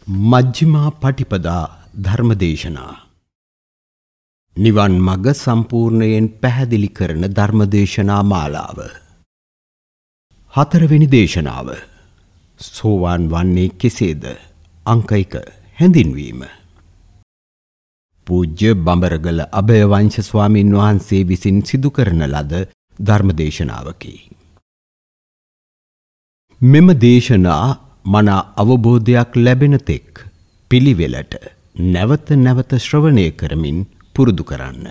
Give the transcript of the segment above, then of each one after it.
මජ්ක්‍ධිමා පටිපදා ධර්මදේශනා නිවන් මඟ සම්පූර්ණයෙන් පැහැදිලි කරන ධර්මදේශනා මාලාව. හතරවෙනි දේශනාව. සෝවාන් වන්නේ කෙසේද? අංක 1 හැඳින්වීම. පූජ්‍ය බඹරගල අභයවංශ ස්වාමීන් වහන්සේ විසින් සිදු කරන ලද ධර්මදේශනාවකි. මෙම දේශනා මන අවබෝධයක් ලැබෙන තෙක් පිළිවෙලට නැවත නැවත ශ්‍රවණය කරමින් පුරුදු කරන්න.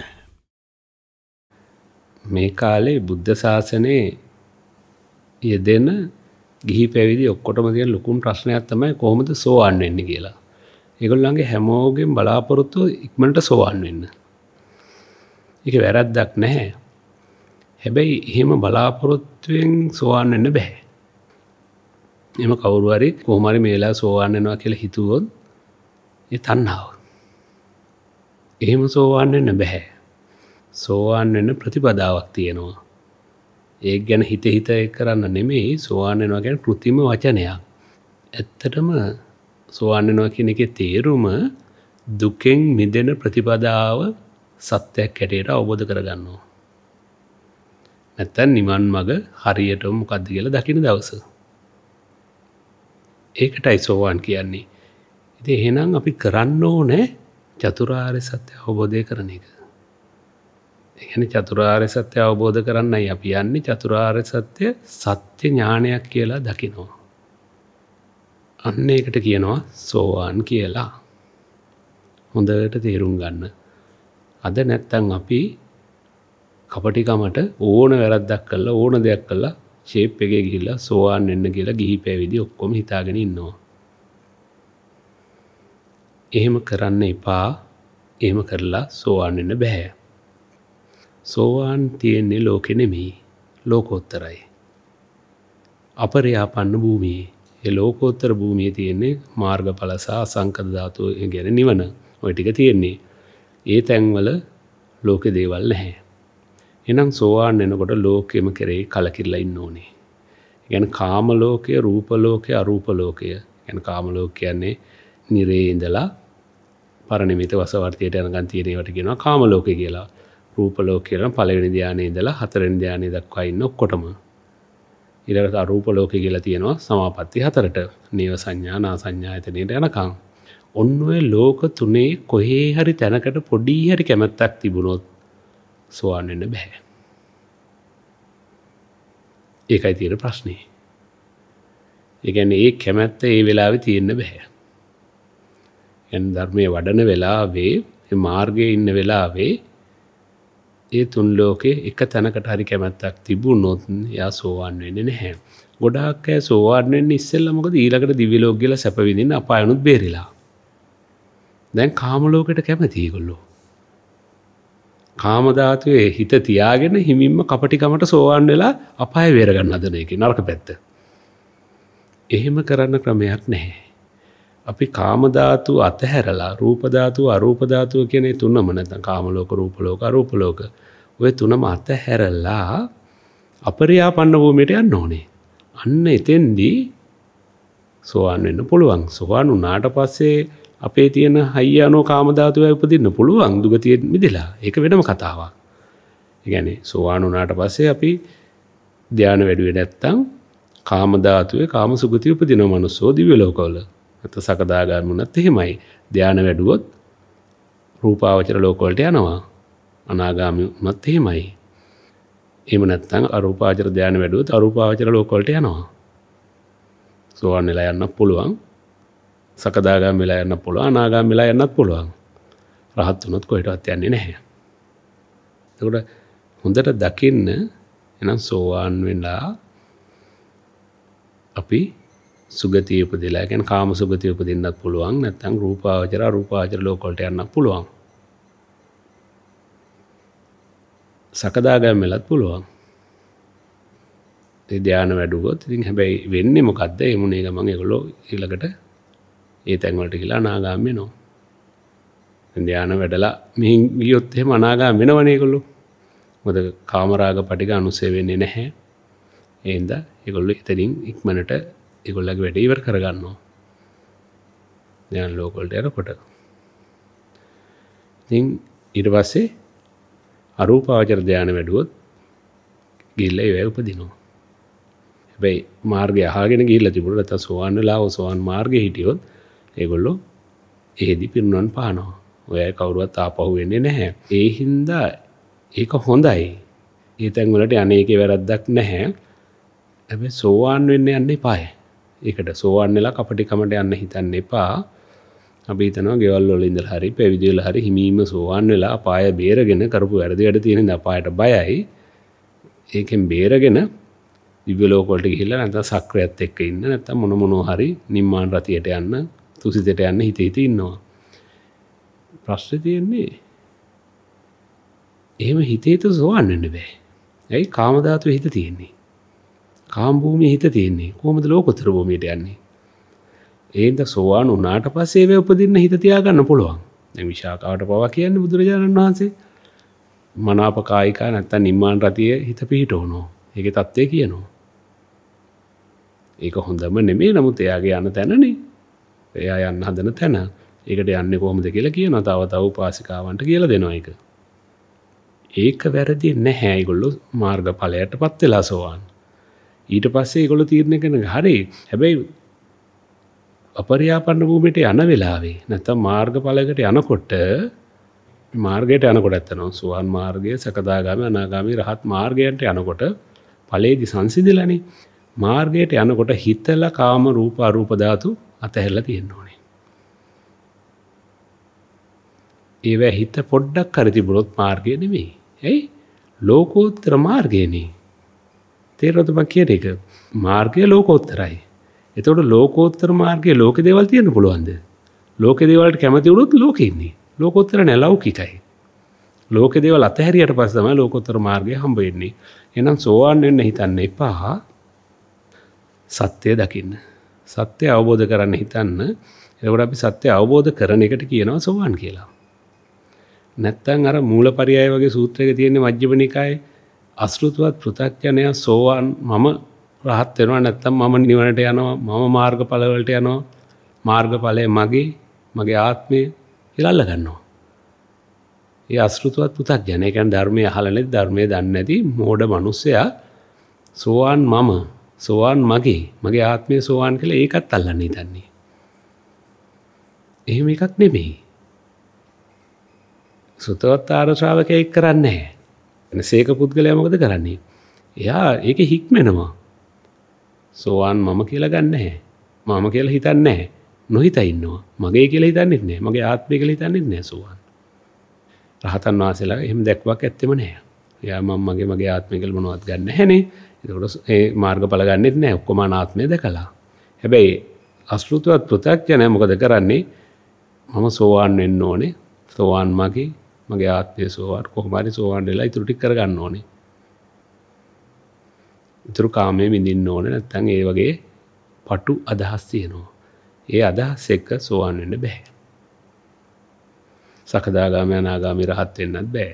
මේ කාලේ බුද්ධ ශාසනයේ යෙදෙන ගිහි පැවිදි ඔක්කොටම තියෙන ලොකුම ප්‍රශ්නයක් තමයි කොහොමද සෝවාන් වෙන්නේ කියලා. ඒගොල්ලන්ගේ හැමෝගෙම බලාපොරොත්තුව ඉක්මනට සෝවාන් වෙන්න. ඒක වැරද්දක් නැහැ. හැබැයි එහෙම බලාපොරොත්තුවෙන් සෝවාන් වෙන්න බෑ. එහෙම කවුරු හරි කොහොම හරි මේලා සෝවාන් වෙනවා කියලා හිතුවොත් ඒ තණ්හාව. එහෙම සෝවාන් වෙන්න බෑ. සෝවාන් වෙන්න ප්‍රතිපදාවක් තියෙනවා. ඒක ගැන හිත ඒක කරන්න නෙමෙයි. සෝවාන් වෙනවා කියන්නේ කෘත්‍රිම වචනයක්. ඇත්තටම සෝවාන් වෙනවා කියන එකේ තේරුම දුකෙන් මිදෙන ප්‍රතිපදාව සත්‍යයක් හැටියට අවබෝධ කරගන්නවා. නැත්තම් නිවන් මඟ හරියටම මොකද්ද කියලා දකින දවස. ඒකටයි සෝවාන් කියන්නේ. ඉතින් එහෙනම් අපි කරන්න ඕනේ චතුරාර්ය සත්‍ය අවබෝධය කරන එක. ඒ කියන්නේ චතුරාර්ය සත්‍ය අවබෝධ කරන්නයි අපි යන්නේ. චතුරාර්ය සත්‍ය සත්‍ය ඥානයක් කියලා දකිනවා. අන්න ඒකට කියනවා සෝවාන් කියලා. හොඳට තේරුම් ගන්න. අද නැත්තම් අපි කපටිකමට ඕන වැරද්දක් කළා ඕන දෙයක් කළා ෂේප් එකේ ගිහිල්ලා සෝවාන් වෙන්න කියලා ගිහි පැවිදි ඔක්කොම හිතාගෙන ඉන්නවා. එහෙම කරන්න එපා. එහෙම කරලා සෝවාන් වෙන්න බෑ. සෝවාන් තියෙන්නේ ලෝකෙ නෙමෙයි. ලෝකෝත්තරයි. අපරියාපන්න භූමියේ. ඒ ලෝකෝත්තර භූමියේ තියෙන්නේ මාර්ගඵල සහ අසංකත ධාතු ගැන නිවන. ওই ටික තියෙන්නේ. ඒ තැන්වල ලෝකේ දේවල් නැහැ. එහෙනම් සෝවාන් වෙනකොට ලෝකෙම කෙරේ කලකිරලා ඉන්න ඕනේ. ඒ කියන්නේ කාම ලෝකය, රූප ලෝකය, අරූප ලෝකය. කියන්නේ කාම ලෝක කියන්නේ නිරේ ඉඳලා පරිණිමිත වසවර්තියට යනකන් තියෙන ඒවට කියනවා කාම ලෝකය කියලා. රූප ලෝකය කියන පළවෙනි ධානයේ ඉඳලා හතරවෙනි ධානයේ දක්වා ඉන්න ඔක්කොටම. ඊළඟට අරූප ලෝකය කියලා තියෙනවා සමාපatti 4ට. නේව සංඥා, නා සංඥායතනෙට යනකම්. ඔන්න ඔය ලෝක තුනේ කොහේ හරි තැනකට පොඩි හරි කැමැත්තක් තිබුණොත් සෝවාන් වෙන්න බෑ. ඒකයි තියෙන ප්‍රශ්නේ. ඒ කියන්නේ ඒ කැමැත්ත ඒ වෙලාවේ තියෙන්න බෑ. يعني ධර්මයේ වඩන වෙලාවේ, මේ මාර්ගයේ ඉන්න වෙලාවේ ඒ තුන් ලෝකේ එක තැනකට හරි කැමැත්තක් තිබුණොත් එයා සෝවාන් වෙන්නේ නැහැ. ගොඩාක් අය සෝවාන් වෙන්නේ ඉස්සෙල්ලා මොකද ඊළඟට දිව්‍ය ලෝක ගිහලා සැප විඳින්න අපායනුත් බේරිලා. දැන් කාම ලෝකෙට කැමති ඒගොල්ලෝ. කාම ධාතුවේ හිත තියාගෙන හිමින්ම කපටිකමට සෝවාන් වෙලා අපාය වේර ගන්න හදන එකේ නරක පැත්ත. එහෙම කරන්න ක්‍රමයක් නැහැ. අපි කාම ධාතු අතහැරලා රූප ධාතු අරූප ධාතු කියන ඒ තුනම නැත්නම් කාම ලෝක, රූප ලෝක, අරූප ලෝක ඔය තුනම අතහැරලා අපරියාපන්න භූමියට යන්න ඕනේ. අන්න එතෙන්දී සෝවාන් වෙන්න පුළුවන්. සෝවාන් වුණාට පස්සේ අපේ තියෙන හයියනෝ කාම ධාතුවේ උපදින්න පුළුවන් දුගතිය මිදලා. ඒක වෙනම කතාවක්. ඒ කියන්නේ සෝවාන් වුණාට පස්සේ අපි ධානය වැඩුවේ නැත්තම් කාම ධාතුවේ කාම සුගතිය උපදින මනුස්සෝ දිව්‍ය ලෝකවල. නැත්නම් සකදාගාමී වුණත් එහෙමයි. ධානය වැඩුවොත් රූපාවචර ලෝක වලට යනවා. අනාගාමී වුණත් එහෙමයි. එහෙම නැත්නම් අරූපාවචර ධානය වැඩුවොත් අරූපාවචර ලෝක වලට යනවා. සෝවාන් වෙලා යන්න පුළුවන්. සකදාගාමී වෙලා යන්න පුළුවන්. අනාගාමී වෙලා යන්නත් පුළුවන්. රහත් වුණොත් කොහෙටවත් යන්නේ නැහැ. ඒකට හොඳට දකින්න එහෙනම් සෝවාන් වෙලා අපි සුගතිය උපදලා කියන්නේ කාම සුගතිය උපදින්නත් පුළුවන්. නැත්නම් රූපාවචර අරූපාවචර ලෝක වලට යන්නත් පුළුවන්. සකදාගාමී වෙලත් පුළුවන්. ඒ ධානය වැඩුවොත් ඉතින් හැබැයි වෙන්නේ මොකද්ද? ඒ මුනේ ගමන් ඒගොල්ලෝ ඊළඟට ඒ තැන් වලට ගිහලා අනාගාමී වෙනවා. ධානය වැඩලා මෙහින් ගියොත් එහෙම අනාගාමී වෙනවනේ ඒගොල්ලෝ. මොකද කාමරාග පටිඝ අනුසය වෙන්නේ නැහැ. ඒ හින්දා ඒගොල්ලෝ ඉතින් ඉක්මනට ඒගොල්ලගේ වැඩේ ඉවර කරගන්නවා. ධ්‍යාන ලෝක වලට යනකොට. ඉතින් ඊට පස්සේ අරූපාවචර ධ්‍යාන වැඩුවොත් ගිහිල්ලා ඒවැ උපදිනවා. හැබැයි මාර්ගය අහගෙන ගිහිල්ලා තිබුණා නැත්නම් සෝවාන් වෙලා සෝවාන් මාර්ගයේ හිටියොත් ඒගොල්ලෝ එහෙදි පිරුණන් පානවා. ඔයයි කවුරුවත් ආපහු වෙන්නේ නැහැ. ඒ හින්දා ඒක හොඳයි. ඒ තැන් වලට අනේකේ වැරද්දක් නැහැ. හැබැයි සෝවාන් වෙන්න යන්න එපායි. ඒකට සෝවාන් වෙලා කපටිකමට යන්න හිතන්න එපා. අපි හිතනවා ගෙවල් වල ඉඳලා හරි පැවිදි වෙලා හරි හිමීම සෝවාන් වෙලා අපාය බේරගෙන කරපු වැරදි වැඩ තියෙන ඉඳ අපායට බයයි. ඒකෙන් බේරගෙන දිව්‍ය ලෝක වලට ගිහිල්ලා නැත්නම් සක්‍රයත් එක්ක ඉන්න නැත්නම් මොනවා හරි නිම්මාන රතියට යන්න තුසිතට යන්න හිත ඉන්නවා. ප්‍රශ්නේ තියෙන්නේ එහෙම හිතේත සෝවන් වෙන්න බෑ. ඇයි කාම ධාතුවේ හිත තියෙන්නේ? කාම භූමියේ හිත තියෙන්නේ. කොහොමද ලෝකෝත්තර භූමියට යන්නේ? ඒඳ සෝවාන් වුණාට පස්සේ වේ උපදින්න හිත තියාගන්න පුළුවන්. දැන් විශාකාවට පවා කියන්නේ බුදුරජාණන් වහන්සේ මනාප කායිකා නැත්නම් නිම්මාන රතිය හිත පිහිටවනවා. ඒකේ தත්ත්වය කියනවා. ඒක හොඳම නෙමෙයි. නමුත් එයාගේ යන තැනනේ. එයා යන්න හදන තැන. ඒකට යන්නේ කොහොමද කියලා කියනවා. තව උපාසිකාවන්ට කියලා දෙනවා ඒක. ඒක වැරදි නැහැ. ඒගොල්ලෝ මාර්ගඵලයටපත් වෙලා සෝවාන්. ඊට පස්සේ ඒගොල්ලෝ තීරණය කරන හරි. හැබැයි අපරියාපන්න භූමියට යන වෙලාවේ නැත්නම් මාර්ගඵලයකට යනකොට මාර්ගයට යනකොට ඇත්තනවා සෝවාන් මාර්ගය, සකදාගාමී, අනාගාමී, රහත් මාර්ගයට යනකොට ඵලයේදී සංසිඳිලානේ. මාර්ගයට යනකොට හිතලා කාම රූප අරූප ධාතු අතහැරලා තියෙන්න ඕනේ. ඒවැ හිත පොඩ්ඩක් හරි තිබුණොත් මාර්ගය නෙමෙයි. ඇයි? ලෝකෝත්තර මාර්ගයනේ. තේරෙනවද මම කියන එක? මාර්ගය ලෝකෝත්තරයි. එතකොට ලෝකෝත්තර මාර්ගයේ ලෝක දේවල් තියෙන්න පුළුවන්ද? ලෝක දේවල්ට කැමති වුණොත් ලෝකෙ ඉන්නේ. ලෝකෝත්තර නෑ ලෞකිකයි. ලෝක දේවල් අතහැරියට පස්සේ තමයි ලෝකෝත්තර මාර්ගය හම්බ වෙන්නේ. එහෙනම් සෝවාන් වෙන්න හිතන්න එපා. සත්‍ය දකින්න. සත්‍ය අවබෝධ කරගන්න හිතන්න. එතකොට අපි සත්‍ය අවබෝධ කරන එකට කියනවා සෝවාන් කියලා. නැත්තම් අර මූලපරියාය වගේ සූත්‍රයක තියෙන මජ්ක්‍ධිම නිකායේ අසෘතවත් පෘථග්ජනයා සෝවාන් මම රහත් වෙනවා නැත්තම් මම නිවනට යනවා මම මාර්ගඵල වලට යනවා මාර්ගඵලය මගේ ආත්මය කියලා අල්ල ගන්නවා. ඒ අසෘතවත් පෘථග්ජනයා කියන්නේ ධර්මයේ අහලා නැති ධර්මයේ දන්නේ නැති මෝඩ මිනිසයා සෝවාන් සෝවාන් මගේ ආත්මය සෝවාන් කියලා ඒකත් අල්ලන්න හිතන්නේ. එහෙම එකක් නෙමෙයි. සුතවත් ආර්ය ශ්‍රාවකයෙක් කරන්නේ නැහැ. එනසේක පුද්ගලයා මොකද කරන්නේ? එයා ඒකේ හික්මෙනවා. සෝවාන් මම කියලා ගන්න නැහැ. මම කියලා හිතන්නේ නැහැ. නොහිත ඉන්නවා. මගේ කියලා හිතන්නේත් නැහැ. මගේ ආත්මය කියලා හිතන්නේත් නැහැ සෝවාන්. රහතන් වහන්සේලා එහෙම දැක්වක් ඇත්තෙම නැහැ. එයා මගේ ආත්මය කියලා මොනවත් ගන්න නැහැනේ. ඒකට ඒ මාර්ගඵල ගන්නෙත් නැහැ. ඔක්කොම අනාත්මය දැකලා. හැබැයි අසෘතවත් පෘථග්ජනයා මොකද කරන්නේ? මම සෝවාන් වෙන්න ඕනේ. සෝවාන් මගේ ආත්මය සෝවාන් කොහොම හරි සෝවාන් වෙලා ඉතුරු ටික කරගන්න ඕනේ. ඉතුරු කාමයේ විඳින්න ඕනේ නැත්නම් ඒ වගේ පටු අදහස් තියෙනවා. ඒ අදහස් එක්ක සෝවාන් වෙන්න බෑ. සකදාගාමී අනාගාමී රහත් වෙන්නත් බෑ.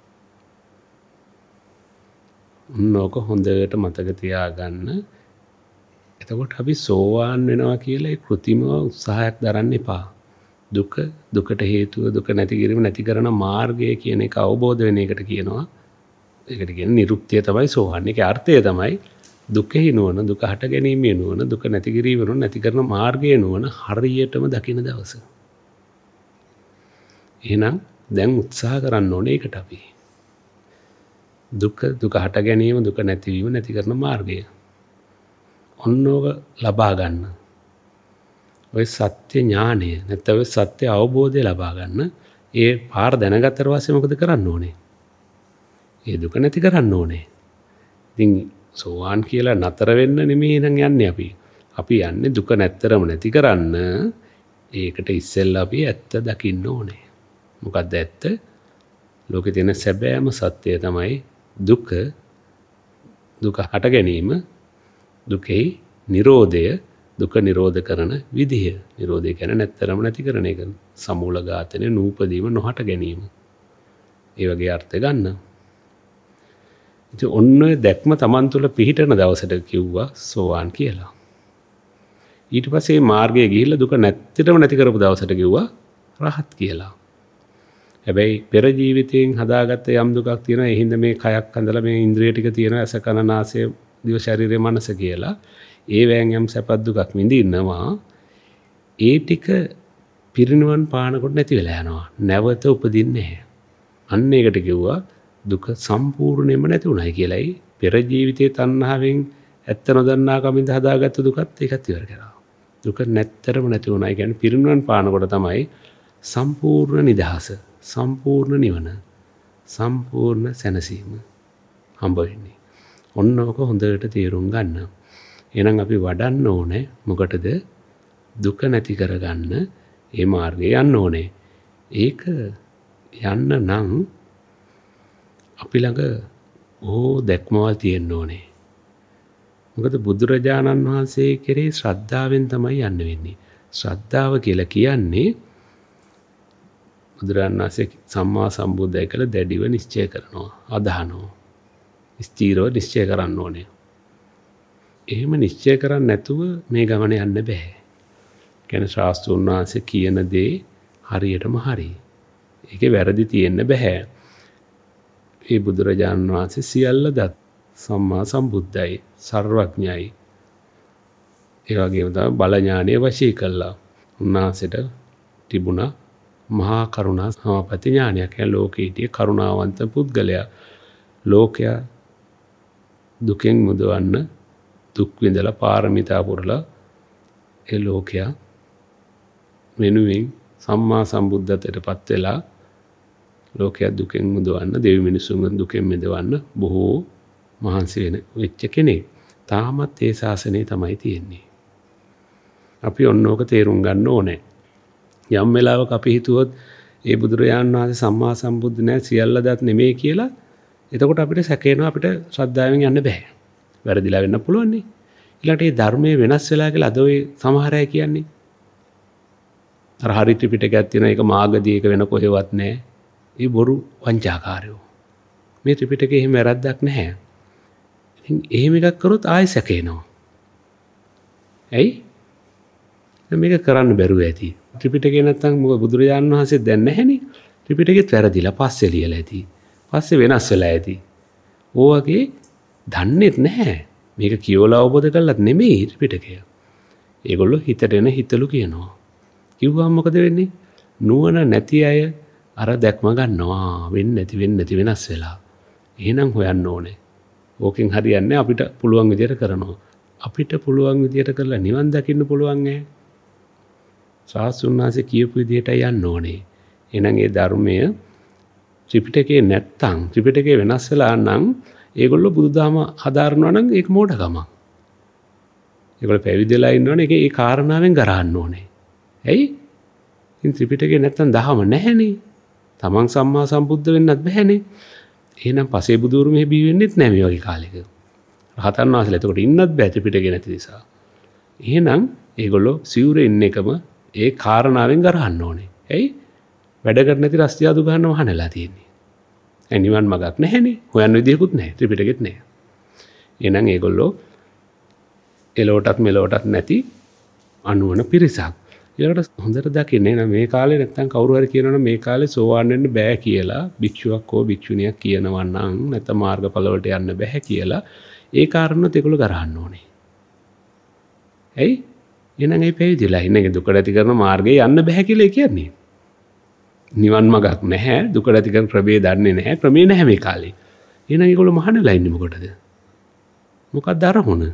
උන්නෝක හොඳට මතක තියාගන්න. එතකොට අපි සෝවාන් වෙනවා කියලා ඒ કૃතිම උත්සාහයක් දරන්න එපා. දුකට හේතුව දුක නැති කිරීම නැති කරන මාර්ගය කියන එක අවබෝධ වෙන එකට කියනවා. ඒකට කියන්නේ නිරුක්තිය තමයි සෝවාන්. ඒකේ අර්ථය තමයි දුකෙහි නුවණ, දුක හට ගැනීමේ නුවණ, දුක නැති කිරීම නුවණ, නැති කරන මාර්ගයේ නුවණ හරියටම දකින දවස. එහෙනම් දැන් උත්සාහ කරන්න ඕනේ ඒකට අපි. දුක හට ගැනීම, දුක නැතිවීම, නැති කරන මාර්ගය. ඔන්නෝක ලබා ගන්න. ඔය සත්‍ය ඥානය නැත්නම් ඔය සත්‍ය අවබෝධය ලබා ගන්න. ඒ පාර දැනගත්තට පස්සේ මොකද කරන්න ඕනේ? ඒ දුක නැති කරන්න ඕනේ. ඉතින් සෝවාන් කියලා නතර වෙන්න නෙමෙයි නම් යන්නේ අපි. අපි යන්නේ දුක නැත්තරම නැති කරන්න. ඒකට ඉස්සෙල්ලා අපි ඇත්ත දකින්න ඕනේ. මොකද්ද ඇත්ත? ලෝකේ තියෙන සැබෑම සත්‍යය තමයි දුක හට ගැනීම, දුකේ නිරෝධය, දුක නිරෝධ කරන විදිය. නිරෝධය කියන්නේ නැත්තරම නැති කරන එක. සමූල ඝාතනය, නූපදීම, නොහට ගැනීම. ඒ වගේ අර්ථ ගන්න. ඉතින් ඔන්න දැක්ම Taman තුල පිහිටන දවසට කිව්වා සෝවාන් කියලා. ඊට පස්සේ මාර්ගයේ ගිහිල්ලා දුක නැත්තටම නැති කරපු දවසට කිව්වා රහත් කියලා. හැබැයි පෙර ජීවිතයෙන් හදාගත්ත යම් දුකක් තියෙනවා. ඒ හින්දා මේ කයක් අඳලා මේ ඉන්ද්‍රිය ටික තියෙනවා. ඇස කන නාසය දිව ශරීරය මනස කියලා. ඒ වෑන් යම් සැපත් දුකක් විඳින්නවා. ඒ ටික පිරිනිවන් පානකොට නැති වෙලා යනවා. නැවත උපදින්නේ නැහැ. අන්න ඒකට කිව්වා දුක සම්පූර්ණයෙන්ම නැති උනායි කියලායි. පෙර ජීවිතයේ තණ්හාවෙන් ඇත්ත නොදන්නා කමින්ද හදාගත්ත දුකත් ඒකත් ඉවර කරා. දුක නැත්තරම නැති උනායි කියන්නේ පිරිනිවන් පානකොට තමයි සම්පූර්ණ නිදහස, සම්පූර්ණ නිවන, සම්පූර්ණ සැනසීම හම්බ වෙන්නේ. ඔන්න ඔක හොඳට තේරුම් ගන්න. එහෙනම් අපි වඩන්න ඕනේ මොකටද? දුක නැති කරගන්න ඒ මාර්ගේ යන්න ඕනේ. ඒක යන්න නම් අපි ළඟ දැක්මවල් තියෙන්න ඕනේ. මොකද බුදුරජාණන් වහන්සේ කෙරේ ශ්‍රද්ධාවෙන් තමයි යන්න වෙන්නේ. ශ්‍රද්ධාව කියලා කියන්නේ බුදුරජාණන් වහන්සේ සම්මා සම්බුද්ධයි කියලා දැඩිව නිශ්චය කරනවා, අදහනවා. ස්ථීරව නිශ්චය කරන්න ඕනේ. එහෙම නිශ්චය කරන්නේ නැතුව මේ ගමන යන්න බෑ. කියන්නේ ශාස්ත්‍රඥ වහන්සේ කියන දේ හරියටම හරි. ඒකේ වැරදි තියෙන්න බෑ. ඒ බුදුරජාණන් වහන්සේ සියල්ල දත් සම්මා සම්බුද්ධයි, සර්වඥයි. ඒ වගේම තමයි බල ඥානය වශී කළා. උන්වහන්සේට තිබුණා මහා කරුණා සමාපatti ඥානයක්. ඒ ලෝකීටිය කරුණාවන්ත පුද්ගලයා. ලෝකයා දුකෙන් මුදවන්න දුක් විඳලා පාරමිතා පුරලා ඒ ලෝකයා වෙනුවෙන් සම්මා සම්බුද්ධත්වයටපත් වෙලා ලෝකයා දුකෙන් මුදවන්න, දෙවි මිනිසුන් දුකෙන් මිදවන්න බොහෝ මහන්සි වෙච්ච කෙනෙක්. තාමත් ඒ ශාසනය තමයි තියෙන්නේ. අපි ඔන්නෝක තේරුම් ගන්න ඕනේ. යම් වෙලාවක අපි හිතුවොත් ඒ බුදුරජාණන් වහන්සේ සම්මා සම්බුද්ධ නෑ, සියල්ල දත් නෙමෙයි කියලා, එතකොට අපිට සැකේනවා අපිට ශ්‍රද්ධාවෙන් යන්න බෑ. වැරදිලා වෙන්න පුළුවන් නේ. ඊළඟට මේ ධර්මයේ වෙනස් වෙලා කියලා අද ඔය සමහර අය කියන්නේ. අර හරි ත්‍රිපිටකයක් තියෙන එක මාගදී එක වෙන කොහෙවත් නෑ. ඒ බොරු වංචාකාරයෝ. මේ ත්‍රිපිටකේ එහෙම වැරද්දක් නැහැ. ඉතින් එහෙම එකක් කරොත් ආයෙ සැකේනවා. ඇයි? මේක කරන්න බැරුව ඇති. ත්‍රිපිටකේ නැත්තම් මොකද බුදුරජාණන් වහන්සේ දැන් නැහැනේ. ත්‍රිපිටකෙත් වැරදිලා පස්සේ ලියලා ඇති. පස්සේ වෙනස් වෙලා ඇති. ඕවගේ දන්නේත් නැහැ. මේක කියවලා අවබෝධ කරලත් නෙමෙයි ත්‍රිපිටකය. ඒගොල්ලෝ හිතට එන හිතලු කියනවා. කිව්වම මොකද වෙන්නේ? නුවණ නැති අය අර දැක්ම ගන්නවා. වෙන්නේ නැති වෙනස් වෙලා. එහෙනම් හොයන්න ඕනේ. ඕකෙන් හරියන්නේ අපිට පුළුවන් විදියට කරනවා. අපිට පුළුවන් විදියට කරලා නිවන් දකින්න පුළුවන් ඈ. ශාස්ත්‍රඥාන්සේ කියපු විදියට යන්න ඕනේ. එහෙනම් ඒ ධර්මය ත්‍රිපිටකේ නැත්තම් ත්‍රිපිටකේ වෙනස් වෙලා නම් ඒගොල්ලෝ බුදුදහම හදාරනවා නම් ඒක මෝඩකමක්. ඒගොල්ලෝ පැවිදිලා ඉන්නවනේ ඒ කාරණාවෙන් ගරහන්න ඕනේ. ඇයි? ඉතින් ත්‍රිපිටකේ නැත්තම් දහම නැහැනේ. තමන් සම්මා සම්බුද්ධ වෙන්නත් බැහැනේ. එහෙනම් පසේ බුදුරු මෙහෙ බී වෙන්නෙත් නැහැ මේ වගේ කාලෙක. රහතන් වහන්සේලා එතකොට ඉන්නත් බෑ ත්‍රිපිටකේ නැති නිසා. එහෙනම් ඒගොල්ලෝ සිවුරේ ඉන්න එකම ඒ කාරණාවෙන් ගරහන්න ඕනේ. ඇයි? වැඩ කර නැති රස්තියාදු ගන්න වහනලා තියෙන්නේ. ඒ නිවන් මගක් නැහැනේ. හොයන්න විදියකුත් නැහැ. ත්‍රිපිටකෙත් නැහැ. එහෙනම් ඒගොල්ලෝ එලොවටත් මෙලොවටත් නැති අනුවන පිරිසක්. ඊළඟට හොඳට දකින්නේ නම් මේ කාලේ නැත්තම් කවුරු හරි කියනවනම් මේ කාලේ සෝවාන් වෙන්න බෑ කියලා භික්ෂුවක් හෝ භික්ෂුණියක් කියනවා නම් නැත්නම් මාර්ගඵල වලට යන්න බෑ කියලා ඒ කාරණාත් ඒගොල්ලෝ ගරහන්න ඕනේ. ඇයි? එහෙනම් ඒ පැවිදිලා ඉන්නේ දුක නැති කරන මාර්ගේ යන්න බෑ කියලා කියන්නේ. නිවන් මගක් නැහැ, දුක නැති කරන ක්‍රමේ දන්නේ නැහැ, ක්‍රමේ නැහැ මේ කාලේ. එහෙනම් ඒගොල්ලෝ මහානලා ඉන්නේ මොකටද? මොකක්ද අරමුණ?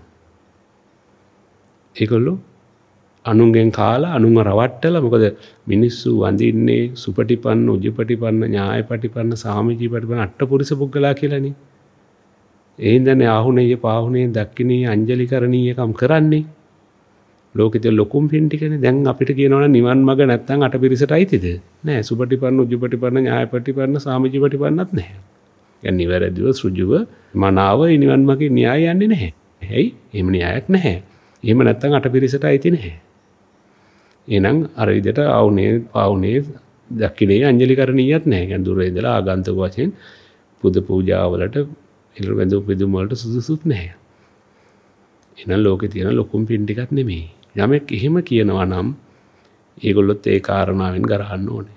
ඒගොල්ලෝ අනුන්ගෙන් කාලා අනුන්ව රවට්ටලා මොකද මිනිස්සු වඳින්නේ සුපටිපන්න, උජුපටිපන්න, ඥායපටිපන්න, සාමිජීපටිපන්න අට්ඨපුරිස පුද්ගලයා කියලානේ. ඒ හින්දානේ ආහුණේ පාහුණේ දක්ඛිනී අංජලිකරණීයකම් කරන්නේ. ලෝකෙදී ලොකුම් පින් ටිකනේ. දැන් අපිට කියනවනේ නිවන් මඟ නැත්තම් අටපිරිසට අයිතිද? නෑ. සුපටිපන්න, උජුපටිපන්න, ඥායපටිපන්න, සාමිජීපටිපන්නත් නැහැ. يعني නිවැරදිව සෘජුව මනාව නිවන් මඟේ න්‍යාය යන්නේ නැහැ. ඇයි? එහෙම න්‍යායක් නැහැ. එහෙම නැත්තම් අටපිරිසට අයිති නැහැ. එහෙනම් අර විදිහට ආවුනේ දක්ඛිනේ අංජලිකරණීයත් නැහැ. يعني දුර ඉඳලා ආගන්තුක වශයෙන් පුද පූජාවලට ඉලුවෙඳු පිදුම් වලට සුදුසුත් නැහැ. එහෙනම් ලෝකේ තියෙන ලොකුම් පින් ටිකක් නෙමෙයි. යමෙක් එහෙම කියනවා නම් ඒගොල්ලොත් ඒ කාරණාවෙන් ගරහන්න ඕනේ.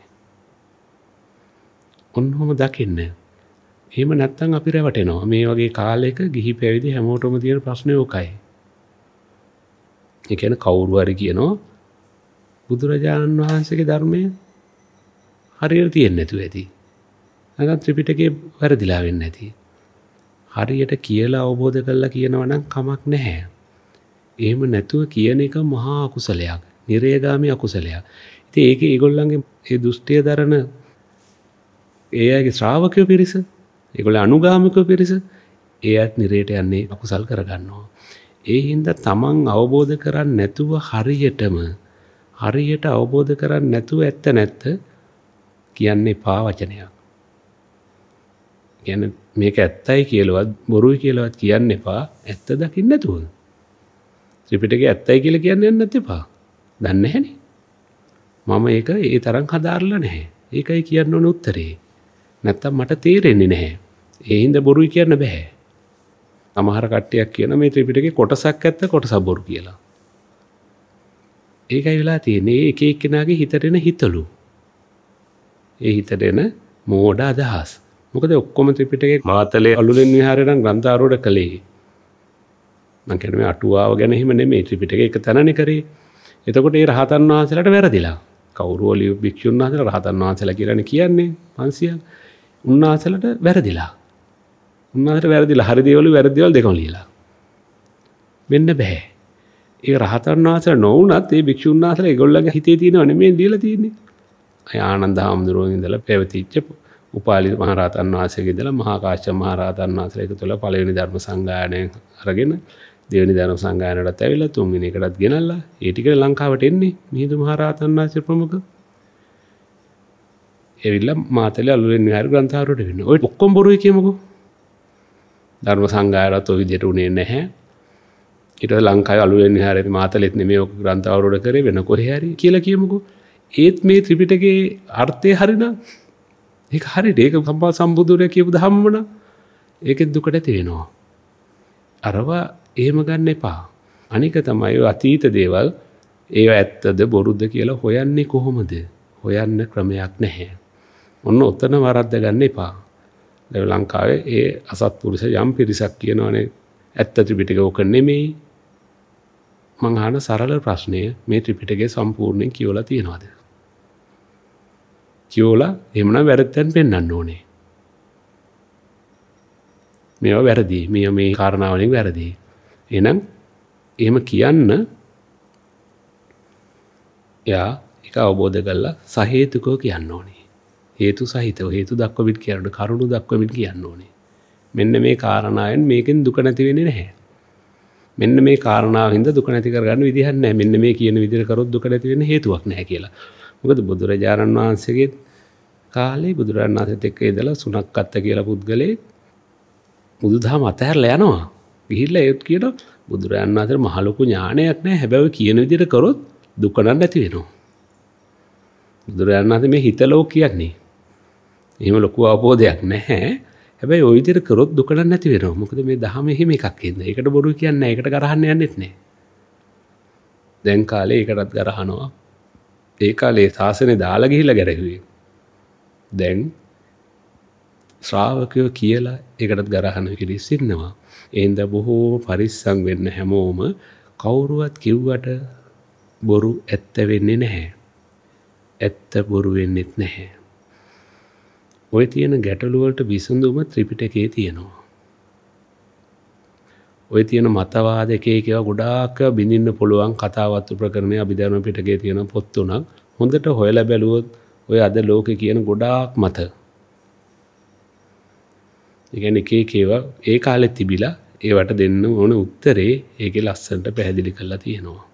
ඔන්නෝම දකින්න. එහෙම නැත්තම් අපි රැවටෙනවා. මේ වගේ කාලයක ගිහි පැවිදි හැමෝටම තියෙන ප්‍රශ්නේ ඕකයි. ඒ කියන්නේ කවුරු හරි කියනවා බුදුරජාණන් වහන්සේගේ ධර්මය හරියට තියෙන්නේ නැතුව ඇති. නැත්නම් ත්‍රිපිටකේ වැරදිලා වෙන්නේ නැති. හරියට කියලා අවබෝධ කරලා කියනවා නම් කමක් නැහැ. එහෙම නැතුව කියන එක මහා අකුසලයක්. නිරේගාමී අකුසලයක්. ඉතින් ඒකේ ඒගොල්ලන්ගේ ඒ දුෂ්ටය දරන ඒ අයගේ ශ්‍රාවකයෝ පිරිස, ඒගොල්ලෝ අනුගාමිකයෝ පිරිස, ඒ අයත් නිරේට යන්නේ අකුසල් කරගන්නවා. ඒ හින්දා තමන් අවබෝධ කරන්නේ නැතුව හරියට අවබෝධ කරන්නේ නැතුව ඇත්ත නැත්ත කියන්නේ පා වචනයක්. කියන්නේ මේක ඇත්තයි කියලාවත් බොරුයි කියලාවත් කියන්න එපා. ඇත්ත දකින්න නැතුව. ත්‍රිපිටකේ ඇත්තයි කියලා කියන්න යන්නත් එපා. දන්නේ නැහනේ. මම ඒක ඒ තරම් හදාarලා නැහැ. ඒකයි කියන්න ඕන උත්තරේ. නැත්තම් මට තේරෙන්නේ නැහැ. ඒ හින්දා බොරුයි කියන්න බෑ. සමහර කට්ටියක් කියන මේ ත්‍රිපිටකේ කොටසක් ඇත්ත කොටසක් බොරු කියලා. ඒකයි වෙලා තියෙන්නේ. එක එක්කෙනාගේ හිතට එන හිතලු. ඒ හිතට එන මෝඩ අදහස්. මොකද ඔක්කොම ත්‍රිපිටකේ මාතලේ අලුලෙන් විහාරේ නම් ග්‍රන්ථාරෝඪ කළේ. මම කියන්නේ මේ අටුවාව ගැන එහෙම නෙමෙයි ත්‍රිපිටකේ එක තැනනේ කරේ. එතකොට ඒ රහතන් වහන්සේලාට වැරදිලා. කවුරු ඔලිය භික්ෂුන් වහන්සේලා රහතන් වහන්සේලා කියලානේ කියන්නේ 500ක්. උන්වහන්සේලාට වැරදිලා. උන්වහන්සේට වැරදිලා හරි දේවලු වැරදි දේවල් දෙකම ලියලා. වෙන්න බෑ. ඒ රහතන් වහන්සේලා නොවුනත් ඒ භික්ෂුන් වහන්සේලා ඒගොල්ලන්ගේ හිතේ තියෙනව නෙමෙයි දීලා තියෙන්නේ. අය ආනන්ද හාමුදුරුවෝ ඉඳලා පැවතිච්ච උපාලි මහ රහතන් වහන්සේගේ ඉඳලා මහා කාශ්‍යප මහ රහතන් වහන්සේලා එකතු වෙලා පළවෙනි ධර්ම සංගායනයෙන් අරගෙන දෙවෙනි ධර්ම සංගායනයටත් ඇවිල්ලා තුන්වෙනි එකටත් ගෙනල්ලා ඒ ටික ලංකාවට එන්නේ මිහිඳු මහ රහතන් වහන්සේ ප්‍රමුඛ. එවිල්ලා මාතලේ අලුලෙන් විහාර ග්‍රන්ථාරෝඪ වෙන්නේ. ඔය ඔක්කොම බොරුයි කියමුකෝ. ධර්ම සංගායනත් ඔය විදිහට උනේ නැහැ. ඊට ලංකාවේ අලුලෙන් විහාරේ මාතලෙත් නෙමෙයි ඔක ග්‍රන්ථාරෝඪ කරේ වෙන කොහේ හරි කියලා කියමුකෝ. ඒත් මේ ත්‍රිපිටකේ අර්ථය හරිනම් ඒක හරියට ඒක සම්මා සම්බුදුරේ කියපු ධම්ම නම් ඒකෙත් දුකට ඇති වෙනවා. අරවා එහෙම ගන්න එපා. අනික තමයි ඔය අතීත දේවල් ඒව ඇත්තද බොරුද කියලා හොයන්නේ කොහොමද? හොයන්න ක්‍රමයක් නැහැ. ඔන්න ඔතන වරද්ද ගන්න එපා. දැන් ලංකාවේ ඒ අසත්පුරුෂ යම් පිරිසක් කියනවනේ ඇත්ත ත්‍රිපිටකය ඕක නෙමෙයි. මං අහන සරල ප්‍රශ්නය මේ ත්‍රිපිටකය සම්පූර්ණයෙන් කියවලා තියෙනවද? කියවලා එහෙමනම් වැරද්දෙන් පෙන්වන්න ඕනේ. මේවා වැරදි. මේ කාරණා වලින් වැරදි. එහෙනම් එහෙම කියන්න යා ඒක අවබෝධ කරලා සහේතුකව කියන්න ඕනේ. හේතු සහිතව හේතු දක්වමින් කියන්න කරුණු දක්වමින් කියන්න ඕනේ. මෙන්න මේ කාරණාවෙන් මේකෙන් දුක නැති වෙන්නේ නැහැ. මෙන්න මේ කාරණාවෙන්ද දුක නැති කරගන්න විදිහක් නැහැ. මෙන්න මේ කියන විදිහට කරොත් දුක නැති වෙන්න හේතුවක් නැහැ කියලා. මොකද බුදුරජාණන් වහන්සේගේ කාලේ බුදුරජාණන් වහන්සේත් එක්ක ඉඳලා සුණක්කත්ත කියලා පුද්ගලෙක් බුදුදහම අතහැරලා යනවා. ගිහිල්ලා ඒත් කියනවා බුදුරජාණන් වහන්සේ මහ ලොකු ඥානයක් නැහැ. හැබැයි කියන විදිහට කරොත් දුක නැති වෙනවා. බුදුරජාණන් වහන්සේ මේ හිතලෝ කියන්නේ. එහෙම ලොකු අවබෝධයක් නැහැ. හැබැයි ওই විදිහට කරොත් දුක නැති වෙනවා. මොකද මේ දහම එහෙම එකක් ඉඳලා. ඒකට බොරු කියන්නේ නැහැ. ඒකට ගරහන්න යන්නෙත් නැහැ. දැන් කාලේ ඒකටත් ගරහනවා. ඒ කාලේ සාසනේ දාලා ගිහිල්ලා ගැරහුවේ. දැන් ශ්‍රාවකයෝ කියලා ඒකටත් ගරහන කිරිස් ඉන්නවා. එහෙනම් බොහෝ පරිස්සම් වෙන්න හැමෝම කවුරුවත් කිව්වට බොරු ඇත්ත වෙන්නේ නැහැ. ඇත්ත බොරු වෙන්නෙත් නැහැ. ඔය තියෙන ගැටලු වලට විසඳුම ත්‍රිපිටකයේ තියෙනවා. ඔය තියෙන මතවාද එක ඒවා ගොඩාක් බින්දින්න පුළුවන් කතාවත් ප්‍රකරණේ අභිධර්ම පිටකයේ තියෙන පොත් තුනක් හොඳට හොයලා බැලුවොත් ඔය අද ලෝකේ කියන ගොඩාක් මත. ඒ කියන්නේ එක ඒවා ඒ කාලේ තිබිලා ඒවට දෙන්න ඕන උත්තරේ ඒකේ ලස්සනට පැහැදිලි කරලා තියෙනවා.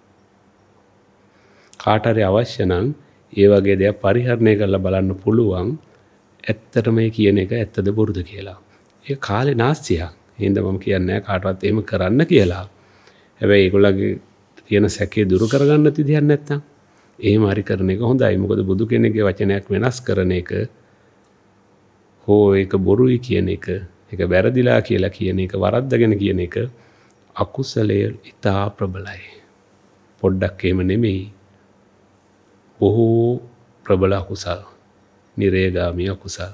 කාට හරි අවශ්‍ය නම් ඒ වගේ දේවල් පරිහරණය කරලා බලන්න පුළුවන්. ඇත්තටම මේ කියන එක ඇත්තද බොරුද කියලා. ඒ කාලේ නාස්තියක්. එහෙනම් මම කියන්නේ කාටවත් එහෙම කරන්න කියලා. හැබැයි ඒගොල්ලන්ගේ තියෙන සැකේ දුරු කරගන්න තියදියක් නැත්තම් එහෙම හරි කරන එක හොඳයි. මොකද බුදු කෙනෙක්ගේ වචනයක් වෙනස් කරන එක හෝ ඒක බොරුයි කියන එක, ඒක වැරදිලා කියලා කියන එක, වරද්දගෙන කියන එක අකුසලයේ ඉතා ප්‍රබලයි. පොඩ්ඩක් එහෙම නෙමෙයි. බොහෝ ප්‍රබල අකුසල්, නිරේගාමී අකුසල්.